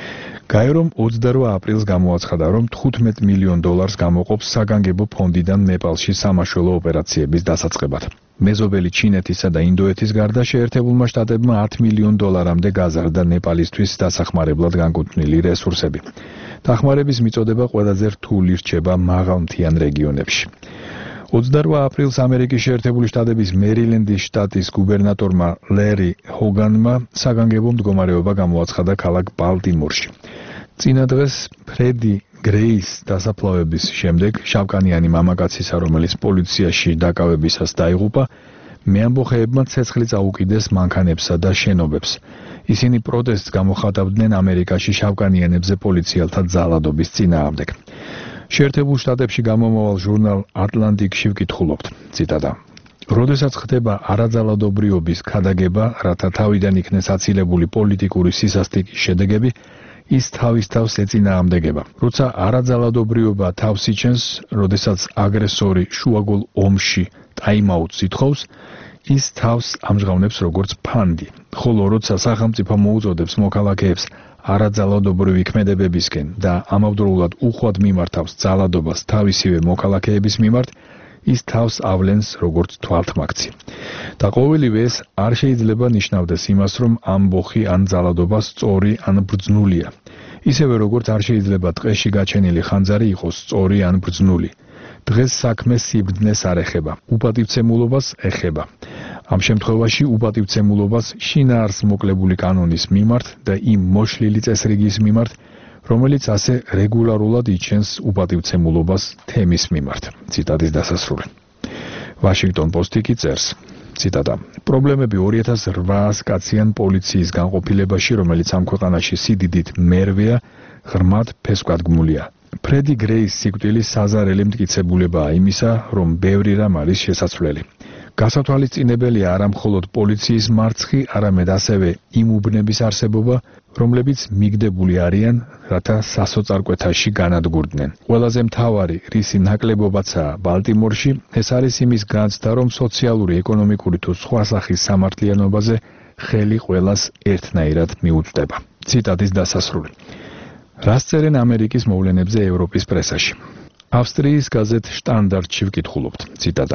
გაერომ ოცდარვა აპრილს გამოაცხადა, რომ თხუთმეტ მილიონ დოლარს გამოყოფს საგანგებო ფონდიდან ნეპალში სამაშველო ოპერაციების დასაწყებად. მეზობელი ჩინეთისა და ინდოეთის გარდა შეერთებულმა შტატებმა ათ მილიონ დოლარამდე გაზარდა ნეპალისთვის დასახმარებლად განკუთვნილი რესურსები. დახმარების მიწოდება ყველაზე რთული რჩება მაღალმთიან რეგიონებში. ოცდარვა აპრილს ამერიკის შეერთებული შტატების მერილენდის შტატის გუბერნატორმა ლერი ჰოგანმა საგანგებო მდგომარეობა გამოაცხადა ქალაქ ბალტიმორში. წინა დღეს ფრედი გრეის დასაფლავების შემდეგ შავკანიანი მამაკაცისა, რომელიც პოლიციაში დაკავებისას დაიღუპა, მეამბოხეებმა ცეცხლი წაუკიდეს მანქანებსა და შენობებს. ისინი პროტესტს გამოხატავდნენ ამერიკაში შავკანიანებზე პოლიციელთა ძალადობის წინააღმდეგ. შეერთებულ შტატებში გამომავალ ჟურნალ ატლანტიკში ვკითხულობთ. ციტატა. როდესაც ხდება არაძალადობრიობის ქადაგება, რათა თავიდან იქნეს აცილებული პოლიტიკური სისასტიკის შედეგები, ის თავის თავს ეწინააღმდეგება. როცა არაძალადობრიობა თავს იჩენს, როდესაც აგრესორი შუაგულ ომში ტაიმაუტს ითხოვს, ის თავს ამჟღავნებს როგორც ფანდი. ხოლო როცა სახელმწიფო მოუწოდებს მოქალაქეებს არაძალადობრივი ქმედებებისკენ და ამავდროულად უხვად მიმართავს ძალადობას თავისივე მოქალაქეების მიმართ, ის თავს ავლენს როგორც თვალთმაქცი. და ყოველივე ეს არ შეიძლება ნიშნავდეს იმას, რომ ამბოხი ან ძალადობა სწორი ან ბრძნულია. ისევე როგორც არ შეიძლება ტყეში გაჩენილი ხანძარი იყოს სწორი ან ბრძნული. დღეს საქმე სიბრძნეს არ ეხება, უპატივცემულობას ეხება. ამ შემთხვევაში უპატივცემულობას შინაარს მოკლებული კანონის მიმართ და იმ მოშლილი წესრიგის მიმართ, რომელიც ასე რეგულარულად იჩენს უპატივცემულობას თემის მიმართ. ციტატის დასასრული. ვაშინგტონ პოსტი კი წერს. ციტატა. პრობლემები ორი ათას რვაას კაციან პოლიციის განყოფილებაში, რომელიც ამ ქვეყანაში სიდიდით მერვეა, ღრმად ფესვკადგმულია. ფრედი გრეის სიკვდილი საზარელი მტკიცებულებაა იმისა, რომ ბევრი რამ არის შესაძლებელი. გასათვალისწინებელია არა მხოლოდ პოლიციის მარცხი, არამედ ასევე იმ უბნების არსებობა, რომლებიც მიგდებული არიან, რათა სასოწარკვეთაში განადგურდნენ. ყველაზე მთავარი რისი ნაკლებობაცაა ბალტიმორში, ეს არის იმის განცდა, რომ სოციალური, ეკონომიკური თუ სხვა სახის სამართლიანობაზე ხელი ყველას ერთნაირად მიუწვდება. ციტატის დასასრული. რას წერენ ამერიკის მოვლენებზე ევროპის პრესაში? ავსტრიის გაზეთ შტანდარტში ვკითხულობთ. ციტატა.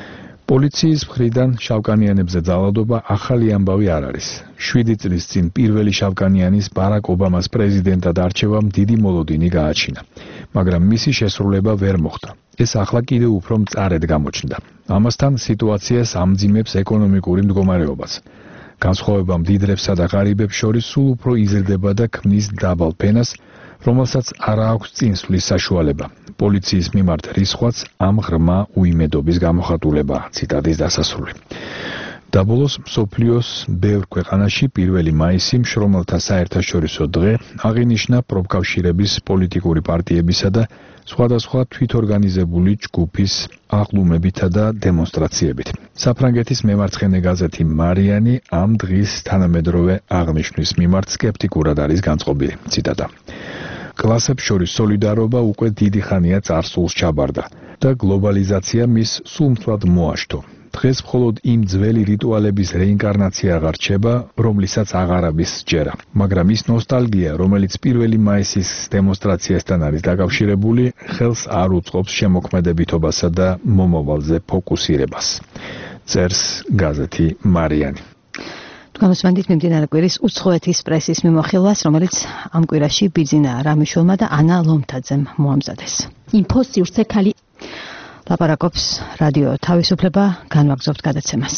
პოლიციის მხრიდან შავკანიანებზე ძალადობა ახალი ამბავი არ არის. შვიდი წლის წინ პირველი შავკანიანის ბარაკ ობამას პრეზიდენტად არჩევამ დიდი მოლოდინი გააჩინა, მაგრამ მისი შესრულება ვერ მოხდა. ეს ახლა კიდევ უფრო მწარედ გამოჩნდა. ამასთან სიტუაციას ამძიმებს ეკონომიკური მდგომარეობაც. განსხვავება მდიდრებსა და ღარიბებს შორის სულ უფრო იზრდება და ქმნის დაბალ ფენას, რომელსაც არ აქვს წინსვლის საშუალება. პოლიციის მიმართ რისხვაც ამ ღრმა უიმედობის გამოხატულებაა. ციტატის დასასრული. დაბოლოს მსოფლიოს ბევრ ქვეყანაში პირველი მაისი მშრომელთა საერთაშორისო დღე აღინიშნა პროფკავშირების, პოლიტიკური პარტიებისა და სხვადასხვა თვითორგანიზებული ჯგუფის აღლუმებითა და დემონსტრაციებით. საფრანგეთის მემარცხენე გაზეთი მარიანი ამ დღის თანამედროვე აღნიშვნის მიმართ სკეპტიკურად არის განწყობილი. ციტატა. კლასებს შორის სოლიდარობა უკვე დიდი ხანია წარსულს ჩაბარდა და გლობალიზაცია მის სულმწვად მოაშთო. დღეს მხოლოდ იმ ძველი რიტუალების რეინკარნაცია აღარ რჩება, რომლისაც აღარ არის სჯერა. მაგრამ ის ნოსტალგია, რომელიც პირველი მაისის დემონსტრაციასთან არის დაკავშირებული, ხელს არ უწყობს შემოქმედებითობასა და მომავალზე ფოკუსირებას. წერს გაზეთი მარიანი. გამოსვენდით მიმდინარე კვირის უცხოეთის პრესის მიმოხილვას, რომელიც ამ კვირაში ბიძინა რამიშვილმა და ანა ლომთაძემ მოამზადეს. ინფოს სივრცე ქალი ლაპარაკობს რადიო თავისუფლება, განვაგრძობთ გადაცემას.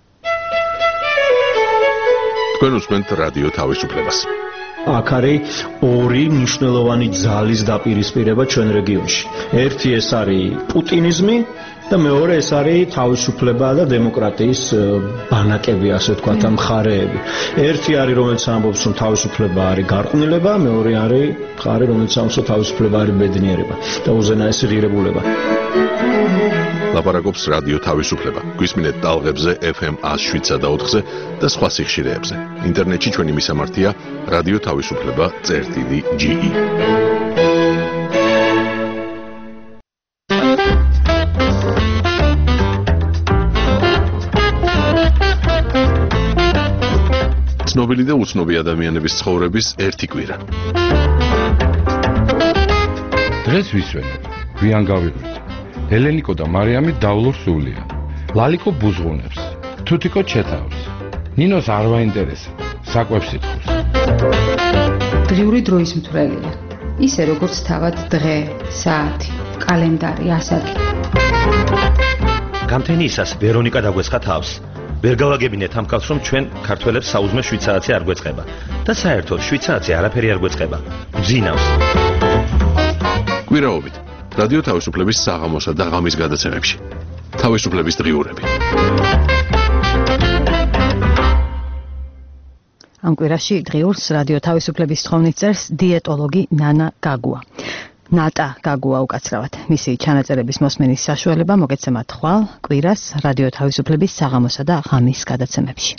თქვენ უსმენთ რადიო თავისუფლებას. აქ არის ორი მნიშვნელოვანი ძალის დაპირისპირება ჩვენ რეგიონში. ერთი ეს არის პუტინიზმი და მეორე ეს არის თავისუფლება და დემოკრატიის ბანაკები, ასე ვთქვათ, მხარეები. ერთი არის, რომელიც ამბობს, რომ თავისუფლება არის გარყვნილება, მეორე არის მხარე, რომელიც ამბობს, რომ თავისუფლება არის ბედნიერება და უზენაესი ღირებულება. ლაპარაკობს რადიო თავისუფლება. გვისმინეთ ტალღებზე ეფ ემ ას შვიდსა და ოთხზე და სხვა სიხშირეებზე. ინტერნეტში ჩვენი მისამართია რადიო თავისუფლება წერტილი ჯი ი. ცნობილი და უცნობი ადამიანების ცხოვრების ერთი კვირა. დღეს ვისვენებ, გვიან გავიღვიძე. ელენიკო და მარიამი დავლურ სულია. ლალიკო ბუზღუნებს, თუთიკო ჩეთავს. ნინოს არ ვაინტერესებს, საკვებს ითხოვს. დღიური დროის მთვრელია. ისე როგორც თავად დღე, საათი, კალენდარი, ასაკი. გამთენიისას ვერონიკა დაგვეცხა თავს. ვერ გავაგებინეთ ამ კაცს, რომ ჩვენ ქართველებს საუზმე შვიდ საათზე არ გვეწყება და საერთოდ შვიდ საათზე არაფერი არ გვეწყება. გძინავს. კვირაობით რადიო თავისუფლების საღამოსა და ღამის გადაცემებში. თავისუფლების დღიურები. ამ კვირაში დღიურს რადიო თავისუფლების თხოვნით წერს დიეტოლოგი ნანა გაგუა. ნატა გაგუა უკაცრავად. მისი ჩანაწერების მოსმენის საშუალება მოგეცემათ ხვალ კვირას რადიო თავისუფლების საღამოსა და ღამის გადაცემებში.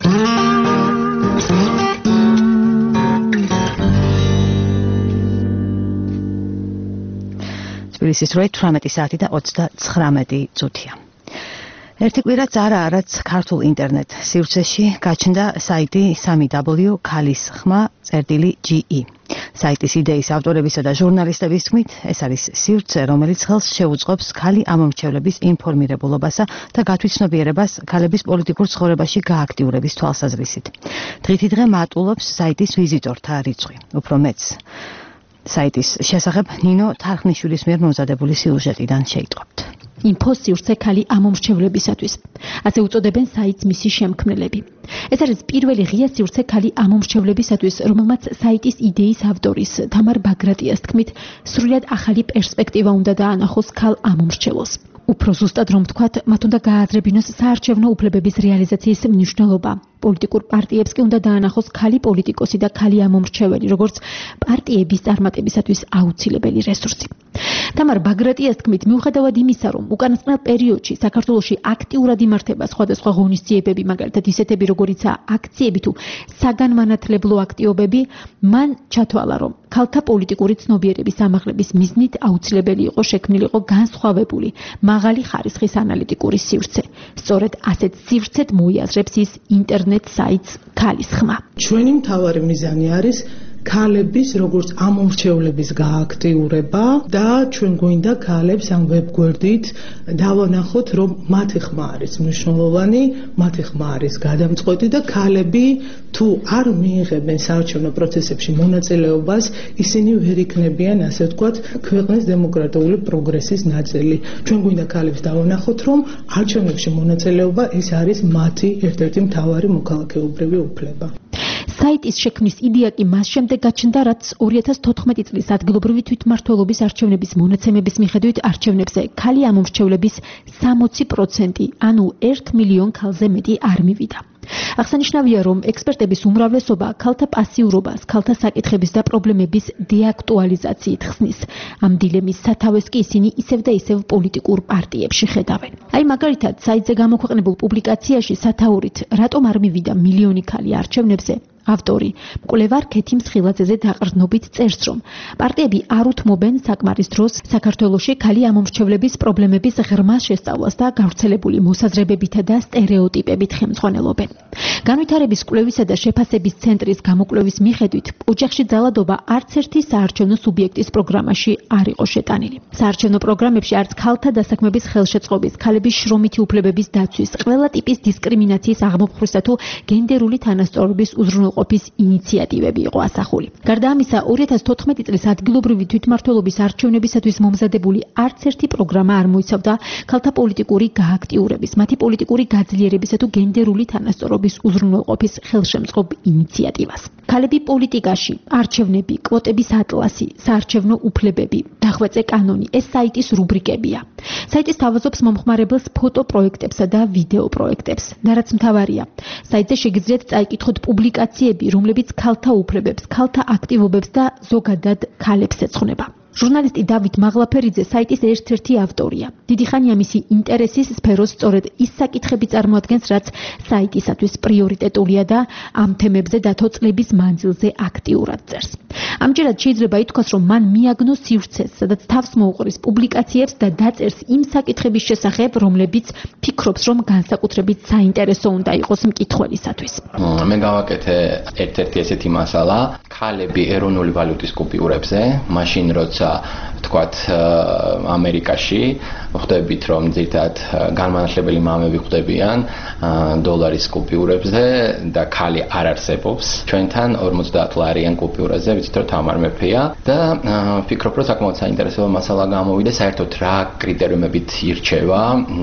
თბილისის რვა თვრამეტი საათი და ოცდაცხრამეტი წუთია. ერთი კვირაც არა არაც ქართულ ინტერნეტ სივრცეში გაჩნდა საიტი სამი დაბლიუ ქალის ხმა წერტილი ჯი ი. საიტის იდეის ავტორებისა და ჟურნალისტების თქმით, ეს არის სივრცე, რომელიც ხელს შეუწყობს ქალი ამომრჩევლების ინფორმირებულობასა და გათვითცნობიერებას ქალების პოლიტიკურ ცხოვრებაში გააქტიურების თვალსაზრისით. დღითი დღე მატულობს საიტის ვიზიტორთა რიცხვი. უფრო მეც საიტის შესახებ ნინო თარხნიშვილის მიერ მომზადებული სიუჟეტიდან შეიტყობთ. ინფოს სივრცე ქალი ამომრჩევლებისათვის. ასე უწოდებენ საიტს მისი შემქმნელები. ეს არის პირველი ღია სივრცე ქალი ამომრჩევლებისათვის, რომელმაც საიტის იდეის ავტორის თამარ ბაგრატიას თქმით, სრულად ახალი პერსპექტივა უნდა დაანახოს ქალ ამომრჩევლს. უფრო ზუსტად რომ ვთქვათ, მათ უნდა გააზრებინოს საარჩევნო უფლებების რეალიზაციის მნიშვნელობა. პოლიტიკურ პარტიებს კი უნდა დაანახოს ქალი პოლიტიკოსი და ქალი ამომრჩეველი, როგორც პარტიების წარმატებისათვის აუცილებელი რესურსი. თამარ ბაგრატიას თქმით, მიუხედავად იმისა, რომ უკანასკნელ პერიოდში საქართველოში აქტიურად იმართება სხვადასხვა ღონისძიებები, მაგალითად ისეთები, როგორიცაა აქციები თუ საგანმანათლებლო აქტივობები, მან ჩათვალა, რომ ქალთა პოლიტიკური ცნობიერების ამაღლების მიზნით აუცილებელი იყო შექმნილიყო განსხვავებული, მაღალი ხარისხის ანალიტიკური სივრცე. სწორედ ასეთ სივრცეთ მოიაზრებს ის ინტერნეტ საიტს ქალის ხმა. ჩვენი მთავარი მიზანი არის ქალების როგორც ამომრჩევლების გააქტიურება და ჩვენ გვინდა ქალებს ამ ვებგვერდით დავანახოთ, რომ მათი ხმა არის მნიშვნელოვანი, მათი ხმა არის გადამწყვეტი და ქალები თუ არ მიიღებენ საარჩევნო პროცესებში მონაწილეობას, ისინი ვერ იქნებიან, ასე ვთქვათ, ქვეყნის დემოკრატიული პროგრესის ნაწილი. ჩვენ გვინდა ქალებს დავანახოთ, რომ არჩევნებში მონაწილეობა ეს არის მათი ერთ-ერთი მთავარი მოქალაქეობრივი უფლება. საიტის შექმნის იდეა კი მას შემდეგ გაჩნდა, რაც ორი ათას თოთხმეტი წლის ადგილობრივი თვითმმართველობის არჩევნების მონაცემების მიხედვით არჩევნებზე ქალი ამომრჩევლების სამოცი პროცენტი, ანუ ერთ მილიონ ქალზე მეტი არ მივიდა. აღსანიშნავია, რომ ექსპერტების უმრავლესობა ქალთა პასიურობას, ქალთა საკითხების და პრობლემების დეაქტუალიზაციით ხსნის. ამ დილემის სათავეს კი ისინი ისევ და ისევ პოლიტიკურ პარტიებში ხედავენ. აი მაგალითად, საიტზე გამოქვეყნებულ პუბლიკაციაში სათაურით რატომ არ მივიდა მილიონი ქალი არჩევნებზე, ავტორი მკვლევარ ქეთი მსხილაძეზე დაყრდნობით წერს, რომ პარტიები არ უთმობენ საკმარის დროს საქართველოში ქალი ამომრჩევლების პრობლემების ღრმა შესწავლას და გავრცელებული მოსაზრებებითა და სტერეოტიპებით ხელმძღვანელობენ. განვითარების კვლევისა და შეფასების ცენტრის გამოკვლევის მიხედვით, ოჯახში ძალადობა არც ერთი საარჩევნო სუბიექტის პროგრამაში არ იყო შეტანილი. საარჩევნო პროგრამებში არც ქალთა დასაქმების ხელშეწყობის, ქალების შრომითი უფლებების დაცვის, ყველა ტიპის დისკრიმინაციის აღმოფხვისა თუ გენდერული თანასწორობის უზრუნველყოფის ყოფის ინიციატივები იყო ასახული. გარდა ამისა, ორი ათას თოთხმეტი წლის ადგილობრივი თვითმმართველობის არჩევნებისათვის მომზადებული არც ერთი პროგრამა არ მოიცავდა ქალთა პოლიტიკური გააქტიურების, მათი პოლიტიკური გაძლიერებისა თუ გენდერული თანასწორობის უზრუნველყოფის ხელშემწყობ ინიციატივას. ქალები პოლიტიკაში, არჩევნები, კვოტების ატლასი, საარჩევნო უფლებები, დახვეწე კანონი, ეს საიტის რუბრიკებია. საიტი სთავაზობს მომხმარებელს ფოტო პროექტებსა და ვიდეო პროექტებს. და რაც მთავარია, საიტზე შეგიძლიათ წაიკითხოთ პუბლიკაციები, რომლებიც ქალთა უფლებებს, ქალთა აქტივობებს და ზოგადად ქალებს ეძღვნება. ჟურნალისტი დავით მაღლაფერიძე საიტის ერთ-ერთი ავტორია. დიდი ხანია მისი ინტერესის სფეროს სწორედ ის საკითხები წარმოადგენს, რაც საიტისათვის პრიორიტეტულია და ამ თემებზე დათო წლების მანძილზე აქტიურად წერს. ამჯერად შეიძლება ითქვას, რომ მან მიაგნო სივრცეს, სადაც თავს მოუყრის პუბლიკაციებს და დაწერს იმ საკითხების შესახებ, რომლებიც ფიქრობს, რომ განსაკუთრებით საინტერესო უნდა იყოს მკითხველისათვის. მე გავაკეთე ერთ-ერთი ესეთი მასალა, ქალები ეროვნული ვალუტის კუპიურებზე, მაშინ როცა თქვათ ამერიკაში ხვდებით, რომ ძირითადად განმანათლებელი მამები ხვდებიან დოლარის კუპიურებზე და ქალი არ არსებობს. ჩვენთან ორმოცდაათ ლარიან კუპიურაზე, ვიცით რომ თამარ მეფეა და ვფიქრობ, რომ საკმაოდ საინტერესო მასალა გამოვიდა, საერთოდ რა კრიტერიუმებით ირჩევა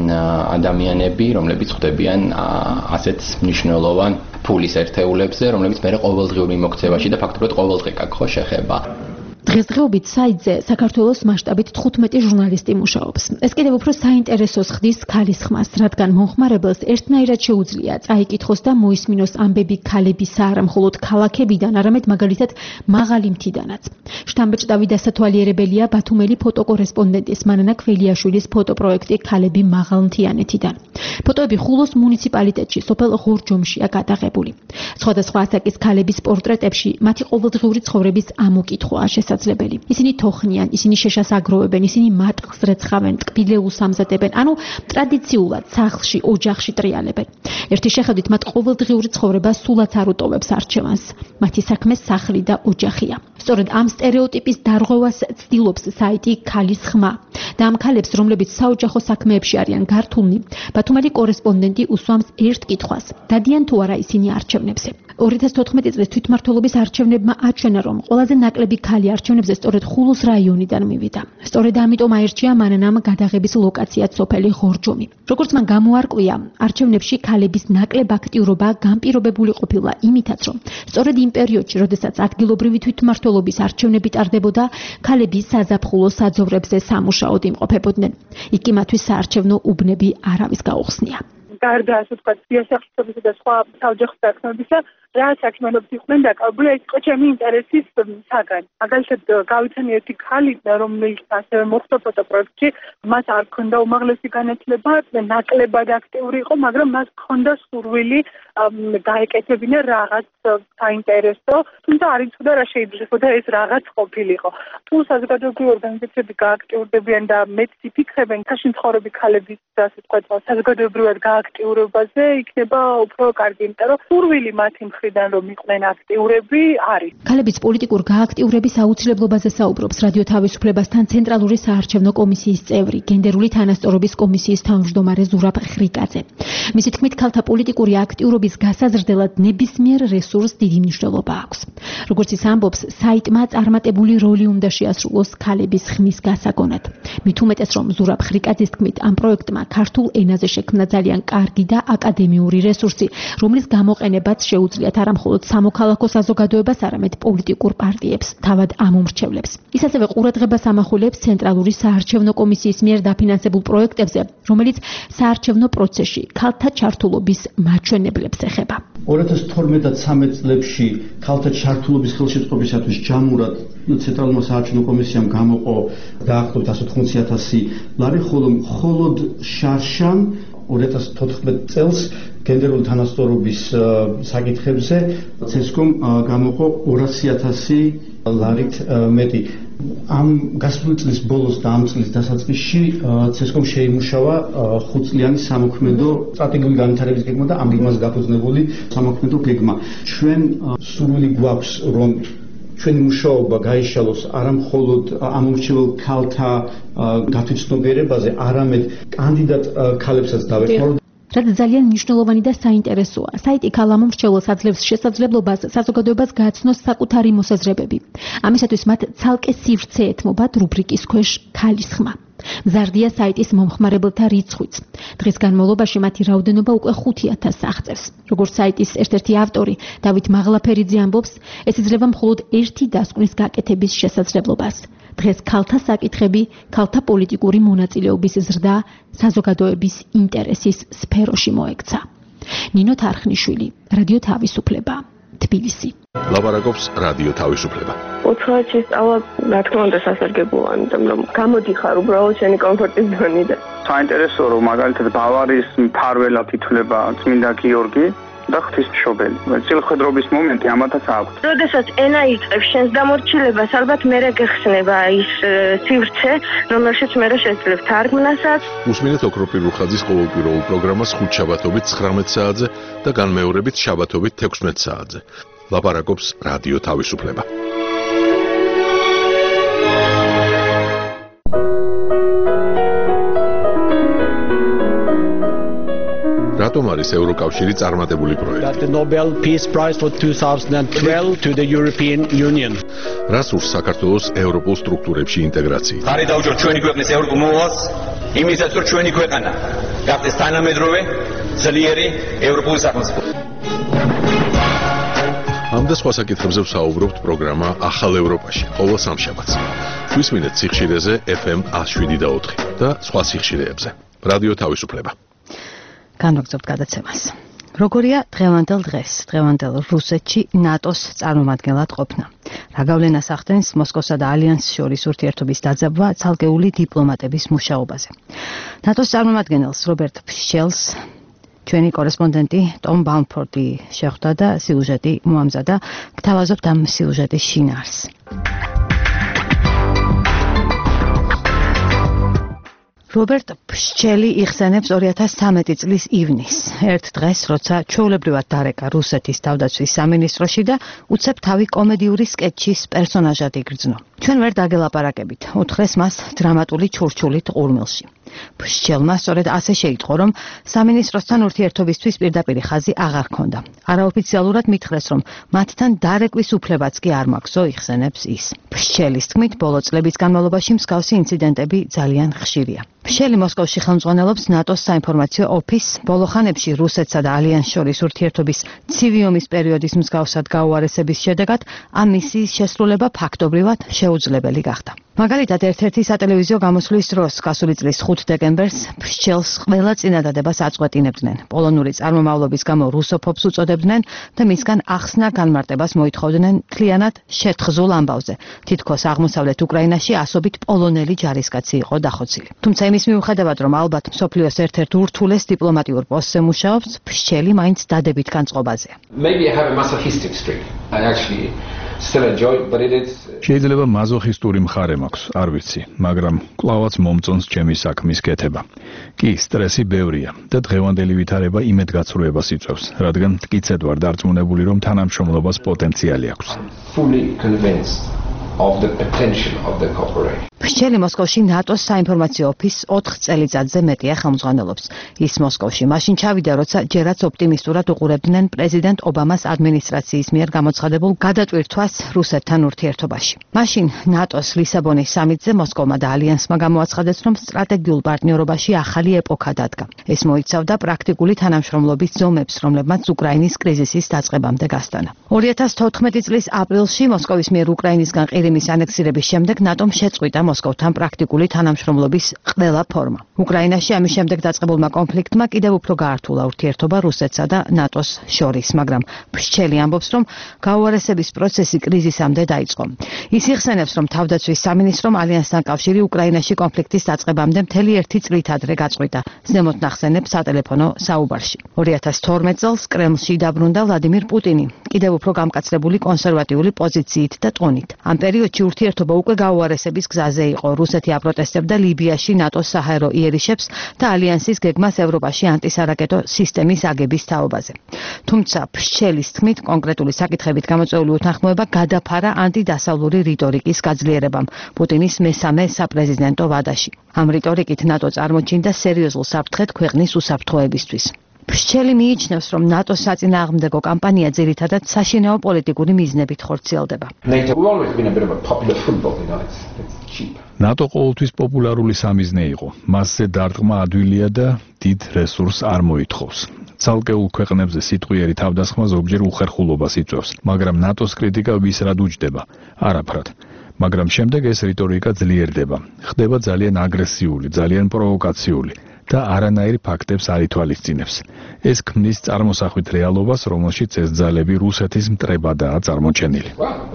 ადამიანები, რომლებიც ხვდებიან ასეთ მნიშვნელოვან ფულის ერთეულებზე, რომლებიც მე ყოველდღიური მოქცევაში და ფაქტობრივად ყოველდღე გაქხო შეხება. დღესდღეობით საიტზე საქართველოს მასშტაბით თხუთმეტი ჟურნალისტი მუშაობს. ეს კიდევ უფრო საინტერესოს ხდის ქალის ხმას, რადგან მომხმარებელს ერთნაირად შეუძლია წაიკითხოს და მოისმინოს ამბები ქალებისა არა მხოლოდ ქალაქებიდან, არამედ მაგალითად მაღალი მთიდანაც. შთამბეჭდავი დასათვალიერებელია ბათუმელი ფოტოკორესპონდენტის მანანა ქველიაშვილის ფოტოპროექტი ქალები მაღალმთიანეთიდან. ფოტოები ხულოს მუნიციპალიტეტში, სოფელ ღორჯომშია გადაღებული. სხვადასხვა ასაკის ქალების პორტრეტებში მათი ყოველდღიური ცხოვრების ამოკითხვაა შესაძლებელი. ისინი თოხნიან, ისინი შეშას აგროვებენ, ისინი მატყლს რეცხავენ, ტკბილეულს ამზადებენ, ანუ ტრადიციულად სახლში, ოჯახში ტრიალებენ. ერთი შეხედვით მათ ყოველდღიური ცხოვრება სულაც არ უტოვებს არჩევანს. მათი საქმე სახლი და ოჯახია. სწორედ ამ სტერეოტიპის დარღვევას ცდილობს საიტი ქალის ხმა. და ამ ქალებს, რომლებიც საოჯახო საქმეებში არიან გართულნი, ბათუმელი კორესპონდენტი უსვამს ერთ კითხვას: დადიან თუ არა ისინი არჩევნებზე? ორი ათას თოთხმეტი წლის თვითმმართველობის არჩევნებმა აჩვენა, რომ ყველაზე ნაკლები ქალი არჩევნებზე სწორედ ხულოს რაიონიდან მივიდა. სწორედ ამიტომ აირჩია მანანამ გადაღების ლოკაციად სოფელი ღორჯომი. როგორც მან გამოარკვია, არჩევნებში ქალების ნაკლებ აქტიურობა განპირობებული ყოფილა იმითაც, რომ სწორედ იმ პერიოდში, როდესაც ადგილობრივი თვითმმართველობის არჩევნები ტარდებოდა, ქალები საზაფხულო საძოვრებზე სამუშაოდ იმყოფებოდნენ. იქ კი მათთვის საარჩევნო უბნები არავის გაუხსნია. გარდა ასე ვთქვათ, სიასახლისობისა და სხვა საოჯახო საქმეებისა, რა საქმიანობს იყვნენ დაკავებული, ეს იყო ჩემი ინტერესის საგანი. მაგალითად გავიცანი ერთი ქალი, რომელიც ასევე მოხდა ფოტოპროექტში, მას არ ჰქონდა უმაღლესი განათლება, ნაკლებად აქტიური იყო, მაგრამ მას ჰქონდა სურვილი გაეკეთებინა რაღაც საინტერესო, თუმცა არ იცოდა რა შეიძლება და ეს რაღაც ყოფილიყო. თუ საზოგადოებრივი ორგანიზაციები გააქტიურდებიან და მეც იფიქრებენ ქაში მცხოვრები ქალების ასე ვთქვათ, საზოგადოებრივად გააქტიურებაზე, იქნება უფრო კარგი, იმიტომ რომ სურვილი მათი მხრიდან რომ იყვნენ აქტიურები არის. ქალების პოლიტიკურ გააქტიურების აუცილებლობაზე საუბრობს რადიო თავისუფლებასთან ცენტრალური საარჩევნო კომისიის წევრი, გენდერული თანასწორობის კომისიის თავმჯდომარე ზურაბ ხრიკაძე. მისი თქმით, ქალთა პოლიტიკური აქტიურობის გასაზრდელად ნებისმიერ რესურსს დიდი მნიშვნელობა აქვს. როგორც ის ამბობს, საიტმა წარმატებული როლი უნდა შეასრულოს ქალების ხმის გასაგონად. მით უმეტეს, რომ ზურაბ ხრიკაძის თქმით, ამ პროექტმა ქართულ ენაზე შექმნა ძალიან კარგი და აკადემიური რესურსი, რომლის გამოყენებაც შეუძლიათ არა მხოლოდ სამოქალაქო საზოგადოებას, არამედ პოლიტიკურ პარტიებს, თავად ამომრჩევლებს. ის ასევე ყურადღებას ამახვილებს ცენტრალური საარჩევნო კომისიის მიერ დაფინანსებულ პროექტებზე, რომელიც საარჩევნო პროცესში ქალთა ჩართულობის მაჩვენებლებს ეხება. ორი ათას თორმეტ და ცხრამეტ წლებში ქალთა ჩართულობის ხელშეწყობისათვის ჯამურად ცენტრალურმა საარჩევნო კომისიამ გამოყო დაახლოებით εκατი ოცდაოთხი ათასი ლარი, ხოლო მხოლოდ შარშან ორი ათას თოთხმეტ წელს გენდერული თანასწორობის საკითხებზე ცესკომ გამოყო ორასი ათასი ლარით მეტი. ამ გასული წლის ბოლოს და ამ წლის დასაწყისში ცესკომ შეიმუშავა ხუთწლიანი სამოქმედო სტრატეგიული განვითარების გეგმა და ამ გეგმაზე დაფუძნებული სამოქმედო გეგმა. ჩვენ სურვილი გვაქვს, რომ ჩვენი მუშაობა გაიშალოს არა მხოლოდ ამომრჩევლ ქალთა გათვითცნობიერებაზე, არამედ კანდიდატ ქალებსაც დავეხმაროთ. რაც ძალიან მნიშვნელოვანი და საინტერესოა. საიტი ქალ ამომრჩევლს აძლევს შესაძლებლობას საზოგადოებას გააცნოს საკუთარი მოსაზრებები. ამისათვის მათ ცალკე სივრცე ეთმობათ რუბრიკის ქვეშ ქალის ხმა. მზარდია საიტის მომხმარებელთა რიცხვიც. დღის განმავლობაში მათი რაოდენობა უკვე ხუთ ათასს აღწევს. როგორც საიტის ერთ-ერთი ავტორი დავით მაღლაფერიძე ამბობს, ეს იძლევა მხოლოდ ერთი დასკვნის გაკეთების შესაძლებლობას. დღეს ქალთა საკითხები, ქალთა პოლიტიკური მონაწილეობის ზრდა საზოგადოების ინტერესის სფეროში მოექცა. ნინო თარხნიშვილი, რადიო თავისუფლება, თბილისი. ლაპარაკობს რადიო თავისუფლება. ოთხი სწავლა, რა თქმა უნდა, სასარგებლოა, იმიტომ რომ გამოდიხარ უბრალოდ შენი კომფორტის ზონიდან. საინტერესოა, რომ მაგალითად ბავარიის მფარველად ითვლება წმინდა გიორგი და ღვთისმშობელი. წილხედრობის მომენტი ამათაც აქვს. როდესაც ენა იწყებს შენს დამორჩილებას, ალბათ მერე გეხსნება ის სივრცე, რომელშიც მერე შეძლებ თარგმნასაც. უსმინეთ ოქროპირ რუხაძის ყოველკვირეულ პროგრამას ხუთ შაბათობით ცხრამეტ საათზე და განმეორებით შაბათობით თექვსმეტ საათზე. ლაპარაკობს რადიო თავისუფლება. რატომ არის ევროკავშირი წარმატებული პროექტი? The Nobel Peace Prize for twenty twelve to the European Union. რას ურს საქართველოს ევროპულ სტრუქტურებში ინტეგრაცია? ხარი დაუჭერთ ჩვენი ქვეყნის ევროპულ მოვალს, იმისაც რომ ჩვენი ქვეყანა გახდეს თანამედროვე, ძლიერი ევროპული სახელმწიფო. ამ და სხვა საკითხებზე ვსაუბრობთ პროგრამა ახალ ევროპაში, ყოველ სამშაბათს. ვისმინეთ სიხშირეზე ეფ ემ one oh seven და ოთხი და სხვა სიხშირეებზე. რადიო თავისუფლება. განვაგრძობთ გადაცემას. როგორია დღევანდელ დღეს, დღევანდელ რუსეთში ნატოს წარმომადგენლად ყოფნა? რა გავლენას ახდენს მოსკოვსა და ალიანსს შორის ურთიერთობის დაძაბვა ცალკეული დიპლომატების მუშაობაზე? ნატოს წარმომადგენელს რობერტ ფშჩელს ჩვენი კორესპონდენტი ტომ ბაუნფორდი შეხვდა და სიუჟეტი მოამზადა. გთავაზობთ ამ სიუჟეტის შინაარსს. რობერტ ფშჩელი იხსენებს ორი ათას ცხრამეტი წლის ივნისს, ერთ დღეს, როცა ჩვეულებრივად დარეკა რუსეთის თავდაცვის სამინისტროში და უცებ თავი კომედიური სკეჩის პერსონაჟად იგრძნო. ჩვენ ვერ დაგელაპარაკებით, უთხრეს მას დრამატული ჩურჩულით ყურმილში. ფშჩელმა სწორედ ასე შეიტყო, რომ სამინისტროსთან ურთიერთობისთვის პირდაპირი ხაზი აღარ ჰქონდა. არაოფიციალურად მითხრეს, რომ მათთან დარეკვის უფლებაც კი არ მაქვს, იხსენებს ის. ფშჩელის თქმით, ბოლო წლების განმავლობაში მსგავსი ინციდენტები ძალიან ხშირია. ფშჩელი მოსკოვში ხელმძღვანელობს ნატოს საინფორმაციო ოფისს, ბოლო ხანებში რუსეთსა და ალიანსს შორის ურთიერთობის ცივი ომის პერიოდის მსგავსად გაუარესების შედეგად ამ მისიის შესრულება ფაქტობრივად შეუძლებელი გახდა. მაგალითად, ერთ-ერთი სატელევიზიო გამოსვლის დროს, გასული წლის ხუთი დეკემბერს, ფშჩელს ყველა წინადადებას აწყვეტინებდნენ. პოლონური წარმომავლობის გამო რუსოფობს უწოდებდნენ და მისგან ახსნა განმარტებას მოითხოვდნენ მთლიანად შეთხზულ ამბავზე. თითქოს აღმოსავლეთ უკრაინაში ასობით პოლონელი ჯარისკაცი იყო დახოცილი. თუმცა იმის მიუხედავად, რომ ალბათ მსოფლიოს ერთ-ერთ ურთულეს დიპლომატიურ პოსტზე მუშაობს, ფშჩელი მაინც დადებით განწყობაზეა. Maybe I have a masochistic streak. I actually still enjoy, but it is შეიძლება მაზოხისტური მხარე მაქვს, არ ვიცი, მაგრამ კლავაც მომწონს ჩემი საქმის კეთება. კი, სტრესი ბევრია და დღევანდელი ვითარება იმედგაცრუებას იწვევს, რადგან მტკიცედ ვარ დარწმუნებული, რომ თანამშრომლობას პოტენციალი აქვს. fully convinced of the potential of the cooperation. ფშჩელი მოსკოვში ნატოს საინფორმაციო ოფისს ოთხ წელიწადზე მეტია ხელმძღვანელობს. ის მოსკოვში მაშინ ჩავიდა, როცა ჯერაც ოპტიმისტურად უყურებდნენ პრეზიდენტ ობამას ადმინისტრაციის მიერ გამოცხადებულ გადატვირთვას რუსეთთან ურთიერთობაში. მაშინ ნატოს ლისაბონის სამიტზე მოსკოვმა და ალიანსმა გამოაცხადეს, რომ სტრატეგიულ პარტნიორობაში ახალი ეპოქა დადგა. ეს მოიცავდა პრაქტიკული თანამშრომლობის ზომებს, რომლებმაც უკრაინის კრიზისის დაწყებამდე გასტანა. ორი ათას თოთხმეტი წლის აპრილში მოსკოვის მიერ უკრაინისგან ყირიმის ანექსირების შემდეგ ნატომ შეწყვიტა მოსკოვთან პრაქტიკული თანამშრომლობის ყველა ფორმა. უკრაინაში ამის შემდეგ დაწყებულმა კონფლიქტმა კიდევ უფრო გაართულა ურთიერთობა რუსეთსა და ნატოს შორის, მაგრამ ფშჩელი ამბობს, რომ გაუარესების პროცესი კრიზისამდე დაიწყო. ის იხსენებს, რომ თავდაცვის სამინისტრომ ალიანსთან კავშირი უკრაინაში კონფლიქტის დაწყებამდე მთელი ერთი წლით ადრე გაწყვიტა. ზემოთ ნახსენებ სატელეფონო საუბარში. ორი ათას თორმეტ წელს კრემლში დაბრუნდა ვლადიმირ პუტინი, კიდევ უფრო გამკაცრებული კონსერვატიული პოზიციით და ტონით. ამ პერიოდში ურთიერთობა უკვე გაუარესების გზაზე იყო. რუსეთი აპროტესტებდა ლიბიაში ნატოს საჰაერო იერიშებს და ალიანსის გეგმას ევროპაში ანტისარაკეტო სისტემის აგების თაობაზე. თუმცა ფშჩელის თქმით, კონკრეტული საკითხებით გამოწვეული უთანხმოება გადაფარა ანტიდასავლური რიტორიკის გაძლიერებამ პუტინის მესამე საპრეზიდენტო ვადაში. ამ რიტორიკით ნატო წარმოჩინდა სერიოზულ საფრთხედ ქვეყნის უსაფრთხოებისთვის. ფშჩელი მიიჩნევს, რომ ნატოს საწინააღმდეგო კამპანია ძირითადად საშინაო პოლიტიკური მიზნებით ხორციელდება. ნატო ყოველთვის პოპულარული სამიზნე იყო. მასზე დარტყმა ადვილია და დიდ რესურსს არ მოითხოვს. ცალკეულ ქვეყნებზე სიტყვიერი თავდასხმა ზოგჯერ უხერხულობას იწვევს, მაგრამ ნატოს კრიტიკა ვისრად უჯდება? არაფრად. მაგრამ შემდეგ ეს რიტორიკა ძლიერდება. ხდება ძალიან აგრესიული, ძალიან პროვოკაციული და არანაირ ფაქტებს არ ითვალისწინებს. ეს ქმნის წარმოსახვით რეალობას, რომელშიც ეს ძალები რუსეთის მტრებადაა წარმოჩენილი.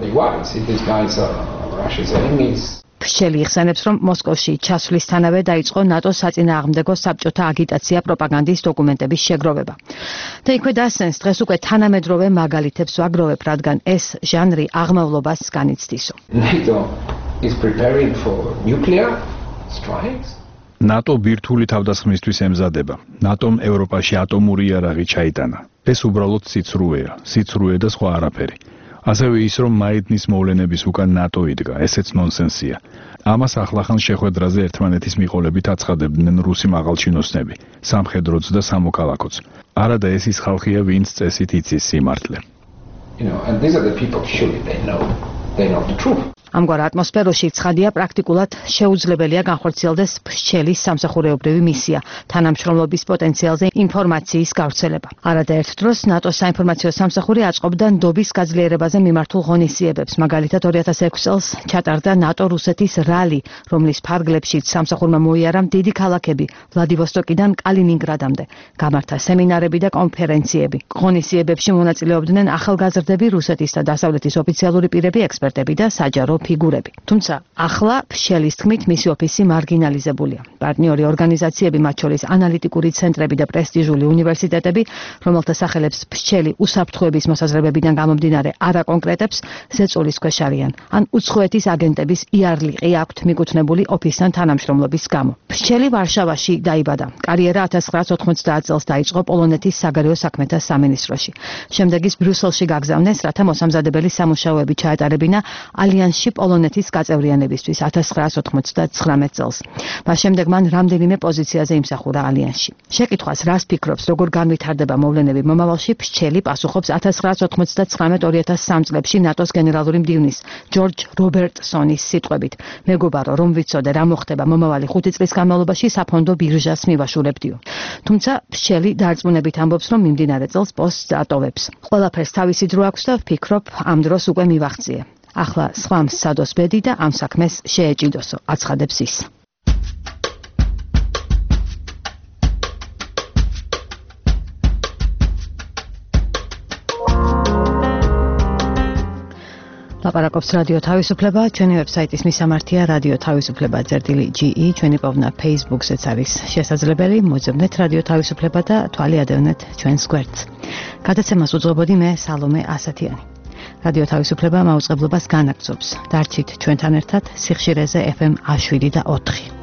ფშჩელი იხსენებს, რომ მოსკოვში ჩასვლისთანავე დაიწყო ნატოს საწინააღმდეგო საბჭოთა აგიტაცია პროპაგანდის დოკუმენტების შეგროვება. და იქვე დასცენს, დღეს უკვე თანამედროვე მაგალითებს ვაგროვებ, რადგან ეს ჟანრი აღმავლობას განიცდისო. ნატო ბირთვული თავდასხმისთვის ემზადება. ნატომ ევროპაში ატომური იარაღი ჩაიტანა. ეს უბრალოდ სიცრუეა, სიცრუე და სხვა არაფერი. ასევე ის, რომ მაიდნის მოვლენების უკან ნატო იდგა, ესეც ნონსენსია. ამას ახლახან შეხვედრაზე ერთმანეთის მიყოლებით აცხადებდნენ რუსი მაღალჩინოსნები, სამხედროც და სამოქალაქოც. არადა ეს ის ხალხია, ვინც წესით იცის სიმართლე. You know, and these are the people surely they know. They know the truth. ამგვარ ატმოსფეროში ცხადია პრაქტიკულად შეუძლებელია განხორციელდეს ფშჩელის სამსახურეობრივი მისია, თანამშრომლობის პოტენციალზე ინფორმაციის გავრცელება. არადა ერთ დროს ნატოს საინფორმაციო სამსახური აწყობდა ნდობის გაძლიერებაზე მიმართულ ღონისძიებებს. მაგალითად ორი ათას ექვსი წელს ჩატარდა ნატო-რუსეთის რალი, რომლის ფარგლებშიც სამსახურმა მოიარა დიდი ქალაქები ვლადივოსტოკიდან კალინინგრადამდე. გამართა სემინარები და კონფერენციები. ღონისძიებებში მონაწილეობდნენ ახალგაზრდები, რუსეთის და დასავლეთის ოფიციალური პირები, ექსპერტები და საჯარო ფიგურები. თუმცა ახლა ფშჩელის თქმით მისი ოფისი მარგინალიზებულია. პარტნიორი ორგანიზაციები, მათ შორის ანალიტიკური ცენტრები და პრესტიჟული უნივერსიტეტები, რომელთა სახელებს ფშჩელი უსაფრთხოების მოსაზრებებიდან გამომდინარე არ აკონკრეტებს, ზეწოლის ქვეშ არიან, ან უცხოეთის აგენტების იარლიყი აქვთ მიკუთვნებული ოფისთან თანამშრომლობის გამო. ფშჩელი ვარშავაში დაიბადა. კარიერა ათას ცხრაას ოთხმოცდაათ წელს დაიწყო პოლონეთის საგარეო საქმეთა სამინისტროში. შემდეგ ის ბრიუსელში გაგზავნეს, რათა მოსამზადებელი სამუშაოები ჩაეტარებინა ალიანსში პოლონეთის გაწევრიანებისთვის ათას ცხრაას ოცდათვრამეტ წელს. მას შემდეგ მან რამდენიმე პოზიციაზე იმსახურა ალიანსში. შეკითხვას რას ფიქრობს, როგორ განვითარდება მოვლენები მომავალში, ფშჩელი პასუხობს ათას ცხრაას ოცდათვრამეტ ორი ათას სამი წლებში ნატოს გენერალური მდივნის ჯორჯ რობერტსონის სიტყვებით. მეგობარო, რომ ვიცოდე რა მოხდება მომავალი ხუთი წლის განმავლობაში, საფონდო ბირჟას მივაშურებდიო. თუმცა ფშჩელი დარწმუნებით ამბობს, რომ მიმდინარე წელს პოსტს ატოვებს. ყველაფერს თავისი დრო აქვს და ვფიქრობ, ამ დროს უკვე მივახციე. ახლა სხვამ სცადოს ბედი და ამ საქმეს შეეჭიდოსო, აცხადებს ის. ლაპარაკობს რადიო თავისუფლება, ჩვენი ვებსაიტის მისამართია რადიო თავისუფლება წერტილი ჯი ი, ჩვენი პოვნა Facebook-ზეც არის შესაძლებელი, მოძებნეთ რადიო თავისუფლება და თვალი ადევნეთ ჩვენს გვერდს. გადაცემას უძღვებოდი მე სალომე ასათიანი. რადიო თავისუფლება მაუწყებლობას განაგრძობს. დარჩით ჩვენთან ერთად სიხშირეზე ეფ ემ შვიდი და ოთხი.